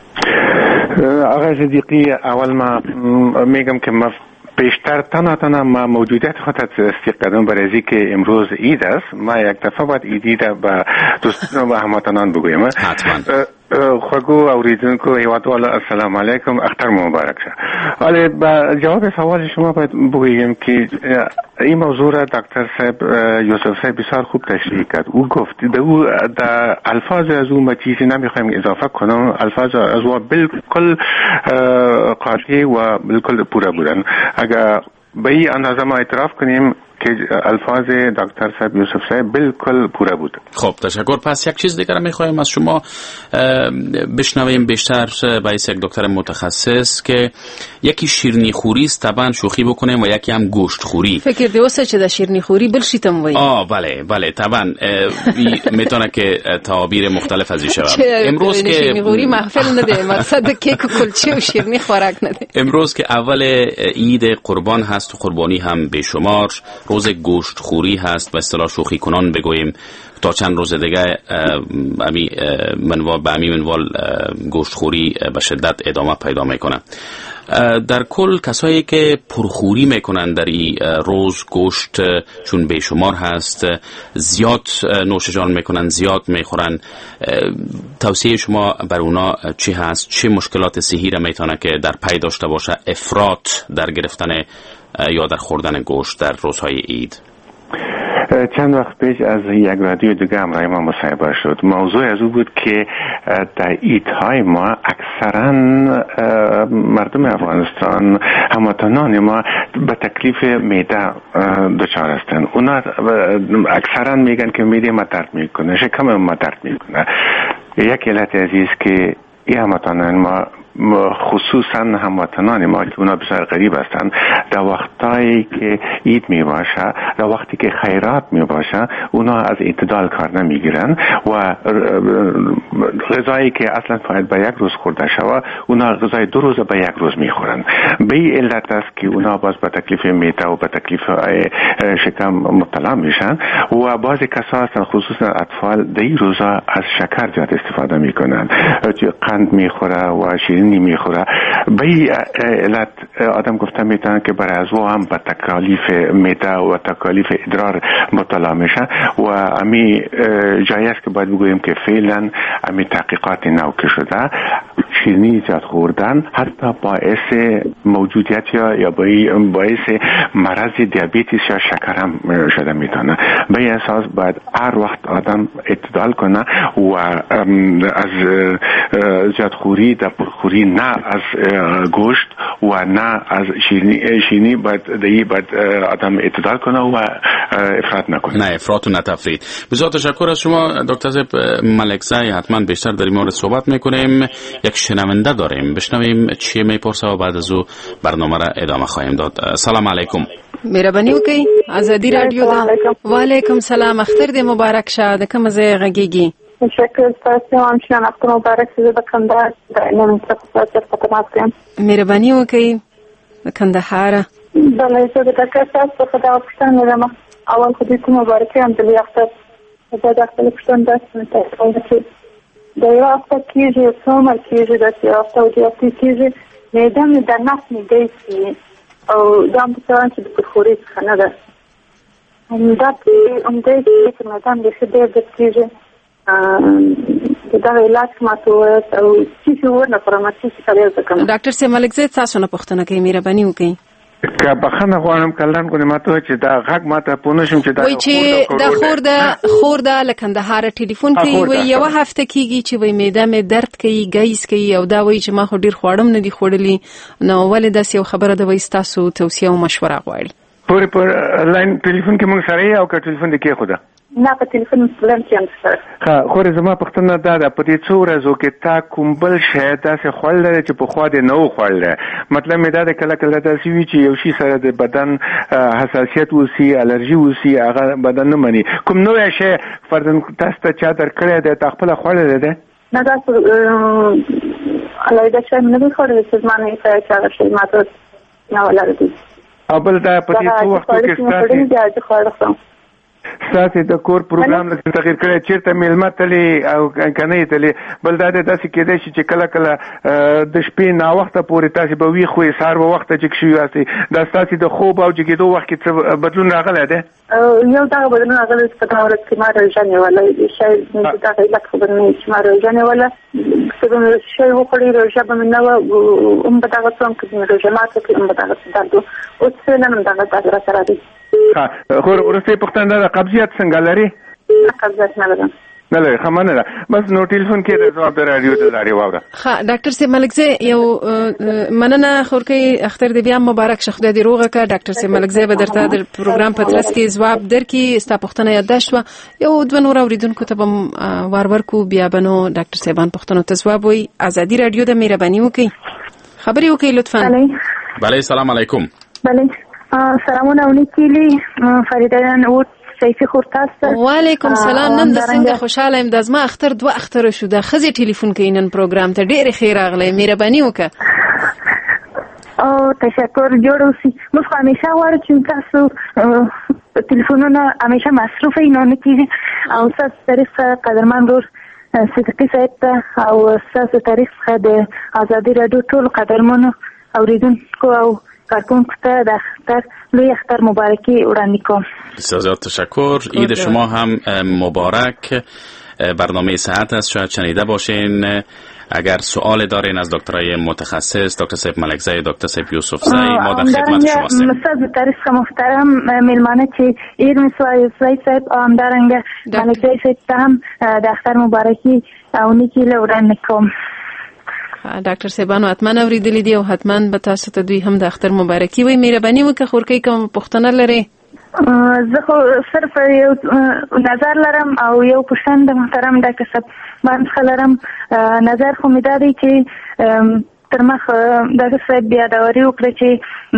[SPEAKER 17] آقای صدیقی اول ما میگم که ما پیشتر تنها تنها ما موجودیت خود تصدیق کردم برای از که امروز عید است. ما یک دفعه باید عیدی را به دوستان و هموطنان بگویم.
[SPEAKER 15] حتما.
[SPEAKER 17] خوگو اوریدونکو هیوادوال السلام علیکم اختر مبارک شه. ولی با جواب سوال شما باید بگویم که این موضوع را دکتر صاحب یوسف صاحب بسیار خوب تشریح کرد. او گفت در او در الفاظ از او ما چیزی نمیخوایم اضافه کنم. الفاظ از او بالکل قاطع و بالکل پورا بودن. اگر به این اندازه ما اعتراف کنیم که الفاظ دکتر صاحب یوسف صاحب بالکل پورا بود.
[SPEAKER 15] خب تشکر. پس یک چیز دیگر میخوایم از شما بشنویم بیشتر باعث یک دکتر متخصص که یکی شیرینی خوری است طبعا شوخی بکنیم و یکی هم گوشت خوری.
[SPEAKER 7] فکر دیوسه چه ده شیرینی خوری بلشیتم وای.
[SPEAKER 15] آه بله بله طبعا میتونه که تعابیر مختلف ازش شود.
[SPEAKER 7] امروز که شیرینی خوری محفل نده، مقصد کیک و کلچه و شیرینی خوراک نده.
[SPEAKER 15] امروز که اول عید قربان هست و قربانی هم بیشمار، روز گوشت خوری هست و اصطلاح شوخی کنان بگوییم. تا چند روز دیگه امی منوال به امی منوال گوشت خوری به شدت ادامه پیدا میکنه. در کل کسایی که پرخوری میکنن در این روز گوشت چون بیشمار هست زیاد نوش جان میکنن، زیاد میخورن، توصیه شما بر اونا چی هست؟ چه مشکلات صحی را میتونه که در پی داشته باشه افراط در گرفتن یا در خوردن گوشت در روزهای عید؟
[SPEAKER 17] چند وقت پیش از یک رادیو دیگه همراه ما مصاحبه شد. موضوع از او بود که در عیدهای ما اکثرا مردم افغانستان هموطنان ما به تکلیف معده دچار هستند. اونا اکثرا میگن که معده ما درد میکنه، شکم ما درد میکنه. یک علت عزیز که این هموطنان ما خصوصا هموطنان ما که اونا بسیار غریب هستند در وقتایی که عید می باشه، در وقتی که خیرات می باشه اونا از اعتدال کار نمیگیرن و غذایی که اصلا باید به یک روز خورده شود اونا غذای دو روز به یک روز میخورن. به این علت است که اونا باز به تکلیف معده و به تکلیف شکم مبتلا میشن و بعضی کسا هستن خصوصا اطفال در این روزا از شکر زیاد استفاده میکنن، قند میخوره و شیرینی میخوره. به این علت آدم گفته میتونن که برای از او هم به تکالیف معده و تکالیف ادرار مبتلا میشن و امی جایی است که باید بگوییم که فعلا امی تحقیقات نو که شده شیرینی زیاد خوردن حتی باعث موجودیت یا یا باعث مرض دیابتیس یا شکر هم شده میتونه. به این اساس باید هر وقت آدم اعتدال کنه و از زیاد خوری در پرخوری نه از گوشت و نه از شیرینی شیرینی باید دی باید آدم اعتدال کنه و افراط نکنه.
[SPEAKER 15] نه افراط و نه تفرید. بسیار تشکر از شما دکتر صاحب ملکزی. حتما بیشتر در این مورد صحبت میکنیم. یک شنونده داریم، بشنویم چی میپرسه و بعد از او برنامه را ادامه خواهیم داد. سلام علیکم.
[SPEAKER 7] مهرباني وکړئ. ازادي رادیو ده. وعلیکم سلام. اختر دې مبارک شه. د کوم ځای غږیږي؟
[SPEAKER 18] شکر تاسو هم چې اختر مبارک شه. د کندهار د نن څخه څه پاتې.
[SPEAKER 7] مهرباني وکړئ. د کندهار.
[SPEAKER 18] بله زه د تاسو په خدای پښتنه لرم. اول خو دې مبارک هم د اختر. دا د اختر پښتنه ده چې د یو اختر کېږي څومره کېږي د یو اختر د اختر کېږي معده مې د نس مې دی او دا په څه چې د پرخوري څخه نه ده. دا په همدې کې چې معده مې ښه ډېر درد کېږي دا علاج ماته ووایاست او څه شي ورنه خورم څه شي کار یې وکړم.
[SPEAKER 7] ډاکټر صاحب ملکزی تاسو نه پوښتنه کوي، مهرباني وکړئ.
[SPEAKER 17] که بخښنه غواړم کلن کو ماته چې دا غږ ماته پونه شم چې دا
[SPEAKER 7] وای چې دا خور د خور د لکندهار ټلیفون کوي وای یو هفته کیږي چې وای معده مې درد کوي ګیس کوي او دا وای چې ما خو ډیر خوړم نه دي خوړلي نو ولې داسې یو خبره ده وای تاسو توصیه او مشوره غواړي.
[SPEAKER 17] پورې پر لاین ټلیفون کې موږ سره او که ټلیفون دې کې خدا
[SPEAKER 18] نه په ټلیفون سلام کې سره
[SPEAKER 17] ها خو زما پښتنه دا ده په دې څو ورځو کې تا کوم بل شی داسې خوړل لري چې په خوا دې نه و خوړل. مطلب مې دا ده کله کله داسې وي چې یو شي سره د بدن حساسیت وسی الرجی وسی هغه بدن نه مني. کوم نوې شی فردن تاسو ته چا درکړی دی تا خپل خوړل دی؟
[SPEAKER 18] نه دا علاوه شی نه دی خوړل چې ما نه یې چا شي ماته نه ولري.
[SPEAKER 17] او بل دا په دې څو وختو کې ستاسو ستاسو د کور پروګرام لکه تغیر کړی چیرته میلمه تللی او کنه تللی بل دا داسې کېدای شي چې کله کله د شپې نا وخته پورې تاسو به وی خو سهار به وخته چې شي واسي دا تاسو د خوب او جګېدو وخت کې څه بدلون راغلی دی؟
[SPEAKER 18] یو دا بدلون راغلی چې په ورځ کې ما روژانې ولا شاید دا علت خبر نه چې ما روژانې ولا څه شی وکړي روژه به نه و ام به دا څوم کې روژه ماته کې ام به دا څه او څه نه دا دا سره دی.
[SPEAKER 17] ها خو ورسته پښتنه د قبضیت څنګه لري؟
[SPEAKER 18] قبضیت نه لرم.
[SPEAKER 17] نه لري خمنه ده بس نو ټلیفون کې د جواب رادیو ته لري واوره
[SPEAKER 7] ها ډاکټر سي ملکزی یو مننه خورکې اختر دې بیا مبارک شه خدای دې روغه کا ډاکټر سي ملکزی به درته د پروګرام په ترڅ کې جواب درکې ستا پوښتنه یادداشت و یو دوه نور اوریدونکو ته به وار ورکو بیا بنو ډاکټر صاحبان پوښتنو ته جواب وي ازادي رادیو د مهرباني وکي خبري وکي لطفا
[SPEAKER 15] بله سلام علیکم
[SPEAKER 18] بله سلامونه ولیکلی فریده جان او سیفی خورتاست
[SPEAKER 7] وعلیکم سلام نن د څنګه خوشاله یم د زما اختر دوه اختر شو د خزي ټلیفون کینن پروګرام ته ډېر خیر راغلی مهرباني وکړه
[SPEAKER 18] او تشکر جوړ اوسئ موږ همیشه غواړو چې تاسو ټلیفونونه همیشه مصروف یې نه کیږي او تاسو تاریخ قدرمن ور صدقي صاحب ته او تاسو تاریخ د ازادي رادیو ټول قدرمنو اوریدونکو او کارکونکو ته د اختر لوی اختر مبارکی وړاندې کوم.
[SPEAKER 15] بسیار زیاد تشکر. عید شما هم مبارک. برنامه صحت است شاید شنیده باشین. اگر سوال دارین از دکترای متخصص دکتر صاحب ملکزی دکتر صاحب یوسف زی ما در خدمت شما هستیم.
[SPEAKER 18] استاد تاریخ محترم میلمانه چی ایر مسوای یوسف صاحب ام دارنگ ملکزی صاحب هم د اختر مبارکی او نیکی وړاندې کوم.
[SPEAKER 7] ډاکټر صاحبانو حتما اوریدلی دی او حتما به تاسو ته دوی هم د اختر مبارکي وي. مهرباني وکړه خورکۍ کوم پوښتنه لري؟
[SPEAKER 18] زه خو صرف یو نظر لرم او یو پوښتنه د محترم ډاکټر صاحب باندې لرم. نظر خو مې دا دی چې تر مخ ډاکټر صاحب بیا داوري وکړي چې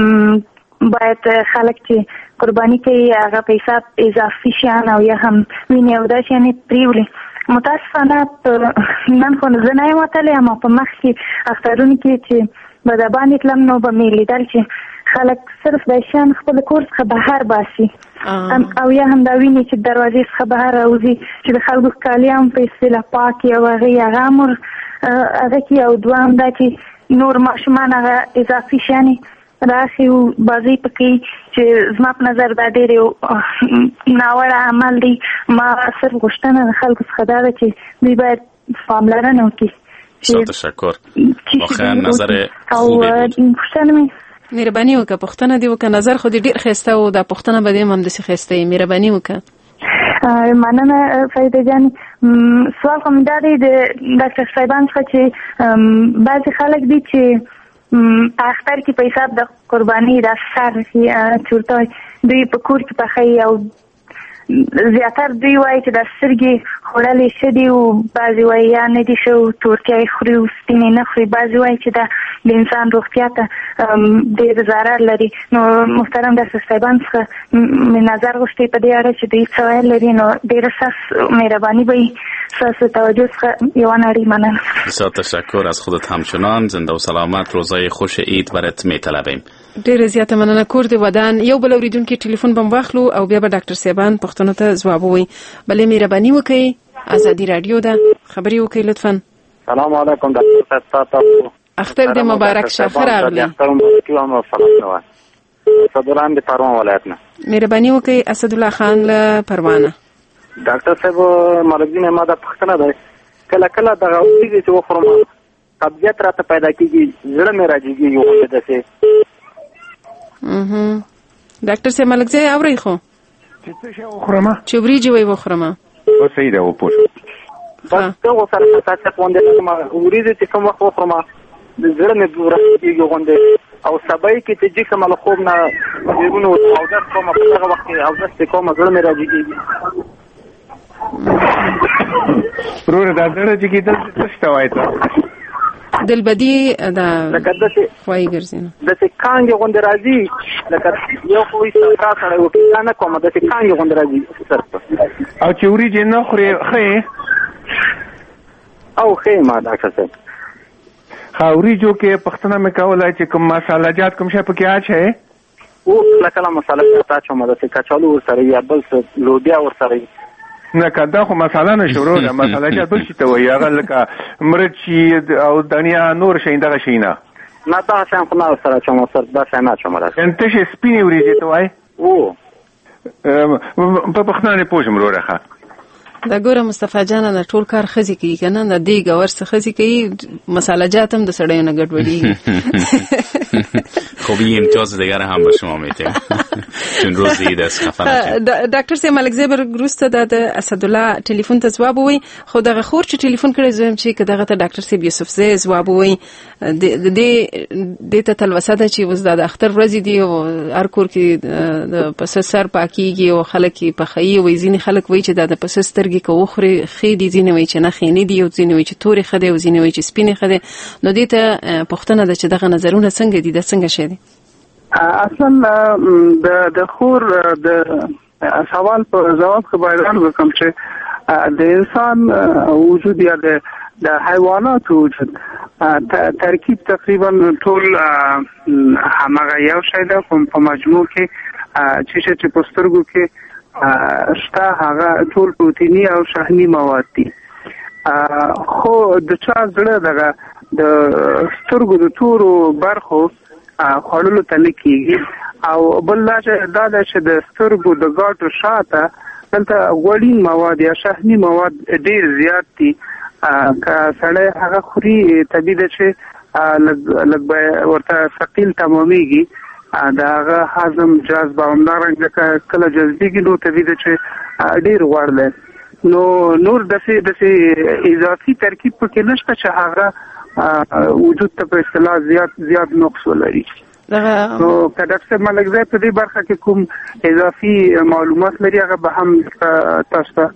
[SPEAKER 18] باید خلک چې قرباني کوي هغه په حساب اضافي شیان او یا هم وینې او دا شیانې پرېولي. متاسفانه نن خو زه نه یم وتلی اما په مخ کې اخترونو کې چې به د باندې تلم نو به مې لیدل چې خلک صرف د شیان خپل کور څخه بهر باسي او یا هم دا ویني چې دروازې څخه بهر راوځي چې د خلکو کالي هم په اصطلاح پاکې او هغې هغه امر هغه کې او دوهم دا چې نور ماشومان هغه اضافي شیانې راشي او بازی پکې چې زما په نظر دا ډېر یو ناوړه عمل دی. ما صرف غوښتنه د خلکو څخه دا ده چې دوی باید پاملرنه وکړي.
[SPEAKER 15] بسیار تشکر. واقعا نظر خوبی بود.
[SPEAKER 7] مهرباني وکړه پوښتنه دې وکړه. نظر خو دې ډېر ښایسته و دا پوښتنه به دې هم همداسې ښایسته وي. مهرباني وکړه.
[SPEAKER 18] مننه فریده جان. سوال خو مې دا دی د ډاکټر صاحبان څخه چې بعضې خلک دي چې اختر کې په حساب د قرباني د سر چورته دوی په کور کې پخوي او زیاتر دوی وایي چې د سترګې خوړلې ښه دي او بعضې وایي یا نه دي ښه او تورکیا یې خوري او سپینې نه خوري. بعضې وایي چې دا د انسان روغتیا ته ډېر ضرر لري. نو محترم ډاکټر صاحبان څخه مې نظر غوښتی په دې اړه چې دوی څه ویل لري نو ډېره سخت مهرباني به وي. ساس توجه څخه یوه نړۍ مننه.
[SPEAKER 15] بسیار تشکر از خودت همچنان. زنده و سلامت. روزای خوش عید برات میطلبیم.
[SPEAKER 7] ډېره زیاته مننه. کور د ودان یو بل اوریدونکي ټلیفون به واخلو او بیا به ډاکټر صاحبان پوښتنو ته ځواب ووایي. بلې مهرباني وکړئ. ازادي رادیو ده خبرې وکړئ لطفا.
[SPEAKER 19] سلام علیکم ډاکټر صاحب. تاسو
[SPEAKER 7] اختر دې مبارک شه. ښه راغلی.
[SPEAKER 19] اختر مبارک او سلام. اسدالله د پروان ولایت نه.
[SPEAKER 7] مهرباني وکړئ اسدالله خان له پروانه.
[SPEAKER 19] ډاکټر صاحب مرګ نه ما دا پوښتنه ده کله کله دغه اوسېږي چې وخورم قبضیت راته پیدا کېږي زړه مې راجېږي یو څه داسې.
[SPEAKER 7] ډاکټر صاحب ملکزی اورئ خو
[SPEAKER 17] چې څه شی وخورم
[SPEAKER 7] چې وریجې وی وخورم
[SPEAKER 17] او صحیح ده وپوښ
[SPEAKER 19] بس ته وسره تاسو باندې ما وریجې چې کوم وخت وخورم زړه مې راجېږي غونډه او سبای کې چې چې کوم له خوب نه ورونو او د کوم په هغه وخت او د کوم زړه مې راجېږي.
[SPEAKER 17] پرور دا زړه چې کیدل څه شوای ته
[SPEAKER 7] دلبدي دا خوای ګرځي نو
[SPEAKER 19] د څه کانګي غوند راځي لکه یو کوی څنګه سره وکړه نه کوم د څه کانګي غوند راځي
[SPEAKER 17] او چوري جن خوري خې
[SPEAKER 19] او خې ما ډاکټر صاحب
[SPEAKER 17] خاوري جو کې پښتنه مې کولای چې کوم مصالحه جات کوم شی پکې اچي
[SPEAKER 19] او لکه لا مصالحه تا چې مده څه کچالو سره یا بل څه لوبیا ور سره
[SPEAKER 17] نه کدا خو مساله نشورو ده مساله چې بل شي ته وایي هغه لکه مرچی او دنیا نور شي دغه شي نه
[SPEAKER 19] نه دا څنګه خو نه سره چې مو سره دا څنګه نه چمره
[SPEAKER 17] انت شي سپینې وریجې ته وایي
[SPEAKER 19] او
[SPEAKER 17] په پښتنه پوښم وروره
[SPEAKER 7] دا ګوره مصطفی جان نه ټول کار خزي کوي کنه د دې ګور څخه خزي کوي مساله جات هم د سړیو نه ګډوډي
[SPEAKER 15] خب این امتیاز دیگر هم به شما میتیم چون روز عید است خفه نشید.
[SPEAKER 7] ډاکټر سي ملک زیبر ګروسته د اسدالله ټلیفون ته جواب وای خو دغه خور چې ټلیفون کړی زویم چې کداغه ته ډاکټر سي یوسف زی جواب وای د دې د ته تلوسه ده چې وز د اختر ورځې دی او هر کور کې د پس سر پاکيږي او خلک په خي وای ځینې خلک وای چې د پس سترګې کو خوري خې دي ځینې وای چې نه خېنې دي او ځینې وای چې تورې خده او ځینې وای چې سپینې خده نو دې ته پښتنه ده چې دغه نظرونه څنګه دي د څنګه شه دي
[SPEAKER 16] اصلا د د خور د سوال په جواب کې باید وکم چې د انسان وجود یا د د حیوانات وجود ترکیب تقریبا ټول همغه یو شی ده په مجموع کې چې چې په سترګو کې شته هغه ټول پروتینی او شحنی مواد دي خو د چا زړه دغه د سترګو د تورو برخو خړلو ته نه کیږي او بل دا چې د سترګو د ګاټو شاته دلته غوړین مواد یا شحنی مواد ډیر زیات دي که سړی هغه خوري طبیعي ده چې لږ ورته ثقیل تمامیږي د هغه هضم جذب او همدارنګه کله جذبېږي نو طبیعي ده چې ډیر غوړ دی نو نور داسې داسې اضافي ترکیب پکې نشته چې هغه وجود ته په اصطلاح زیات زیات نقص ولري نو که ډاکټر ملک زی په دې برخه کې کوم اضافي معلومات لري هغه به هم تاسو ته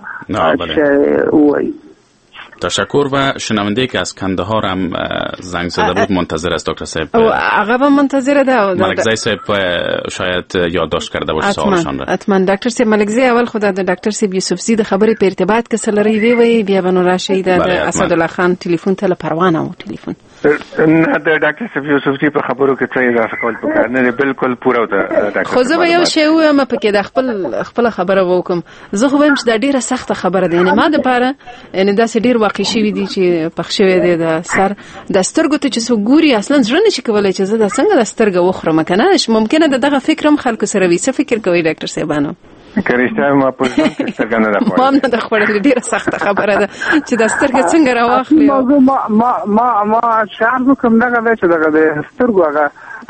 [SPEAKER 16] وایي.
[SPEAKER 15] تشکر و شنونده که از کندهار هم زنگ زده بود منتظر است دکتر صاحب.
[SPEAKER 7] او هغه هم منتظر ده.
[SPEAKER 15] ملک زی صاحب شاید یادداشت کرده باشه سوالشان را.
[SPEAKER 7] حتما دکتر صاحب ملک زی اول خدا د دکتر صاحب یوسف زی د خبرې په ارتباط کې سلری وی وی بیا بنو راشد د اسدالله خان ټلیفون ته پروانه او ټلیفون
[SPEAKER 17] نه د ډاکټر صاحب یوسف زی په خبرو کې څه اضافه کول پکار نه بالکل پوره ده ډاکټر.
[SPEAKER 7] خو زه یو شی وایم په کې د خپل خپل خبره وکم زه خو وایم چې دا ډیره سخته خبره ده یعنی ما د پاره یعنی دا ډیر واقع شوی دي چې پخښوي دي د سر د سترګو ته چې سو ګوري اصلا ځړ نه شي کولای چې زه د څنګه د سترګو وخرم کنه ممکنه دغه فکرم خلکو سره وي څه فکر کوي ډاکټر صاحبانو
[SPEAKER 17] کریستا ما په ځان کې سترګې نه راخوي
[SPEAKER 7] ما نه د خپل ډیره سخته خبره ده چې د سترګې څنګه راوخلي
[SPEAKER 16] ما ما ما ما شعر کوم دغه چې دغه د سترګو هغه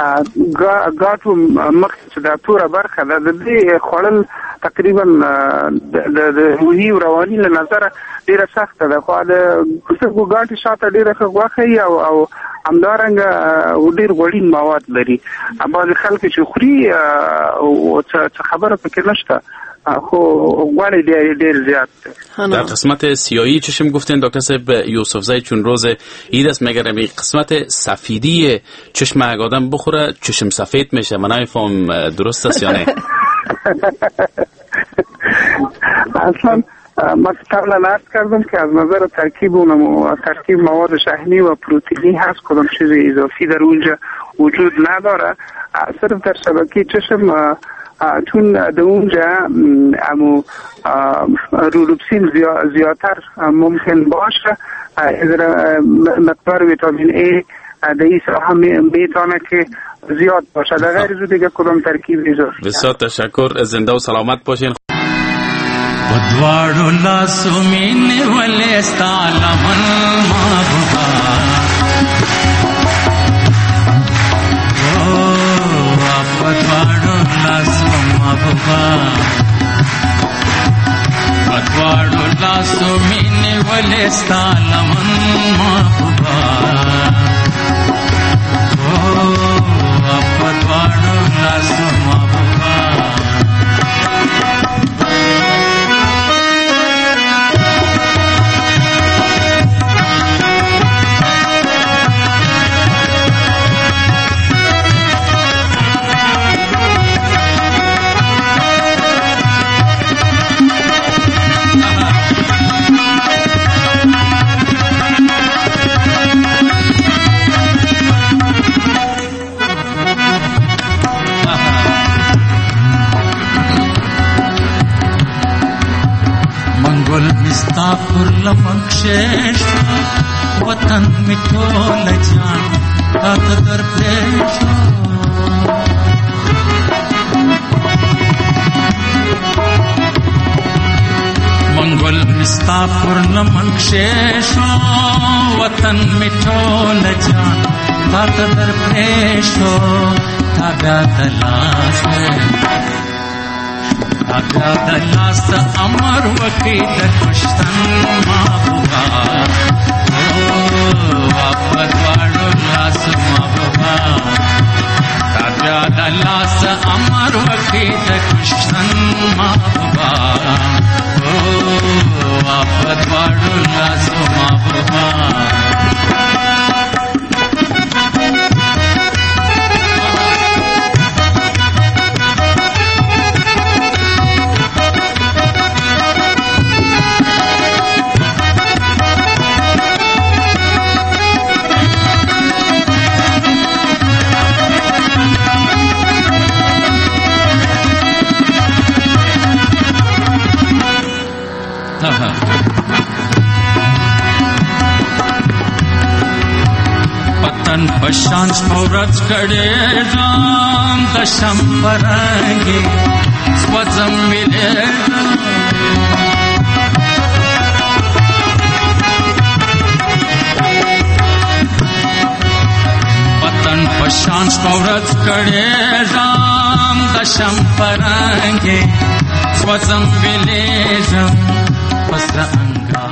[SPEAKER 16] ګاټو مخ چې د توره برخه ده د دې خړل تقریبا د د وی رواني له نظر ډیره سخته ده خو د سترګو ګاټي شاته ډیره غوخه او او همدارنګه ډیر غوړین مواد لري بعض خلک چې خوري او څه خبره پکې نشته خو غوړي ډیر ډیر زیات.
[SPEAKER 15] در قسمت سیاهی چشم گفتین دکتر صاحب یوسف زی چون روز عید است مگر می قسمت سفیدی چشم اگه آدم بخوره چشم سفید میشه من نمیفهم درست است یا نه؟
[SPEAKER 16] اصلا ما قبلا عرض کردم که از نظر ترکیب اون ترکیب مواد شحنی و پروتئینی هست کدام چیز اضافی در اونجا وجود نداره صرف در شبکه چشم چون در اونجا امو رولوپسین زیادتر ممکن باشه مقدار ویتامین ای در این ساحه میتونه که زیاد باشه در غیر از دیگه کدام ترکیب اضافی.
[SPEAKER 15] بسیار تشکر زنده و سلامت باشین.
[SPEAKER 20] ودواړو لاسو مینې ولې ستا لمن محبوبا او ودواړو لاسو محبوبا ودواړو لاسو مینې ولې ستا لمن محبوبا او ودواړو لاسو محبوبا پر لمکشش وطن می ټول جان راته در پېښ منګل ستا پر لمن کښېښو وطن مې ټول جان تا ته در پرېښو تا بیا د لاس تا بیا د لاس امر وکړي د کشتن محبوبه په دواړو لاس محبوبه تا بیا د لاس امر وکړي د کشتن محبوبه په دواړو لاس محبوبه پتن پشان سپورت کړېږم د شم په رنګې سوځم ویلېږم پتن پشان سپورت کړېږم د شم په رنګې سوځم ویلېږم پسره انګار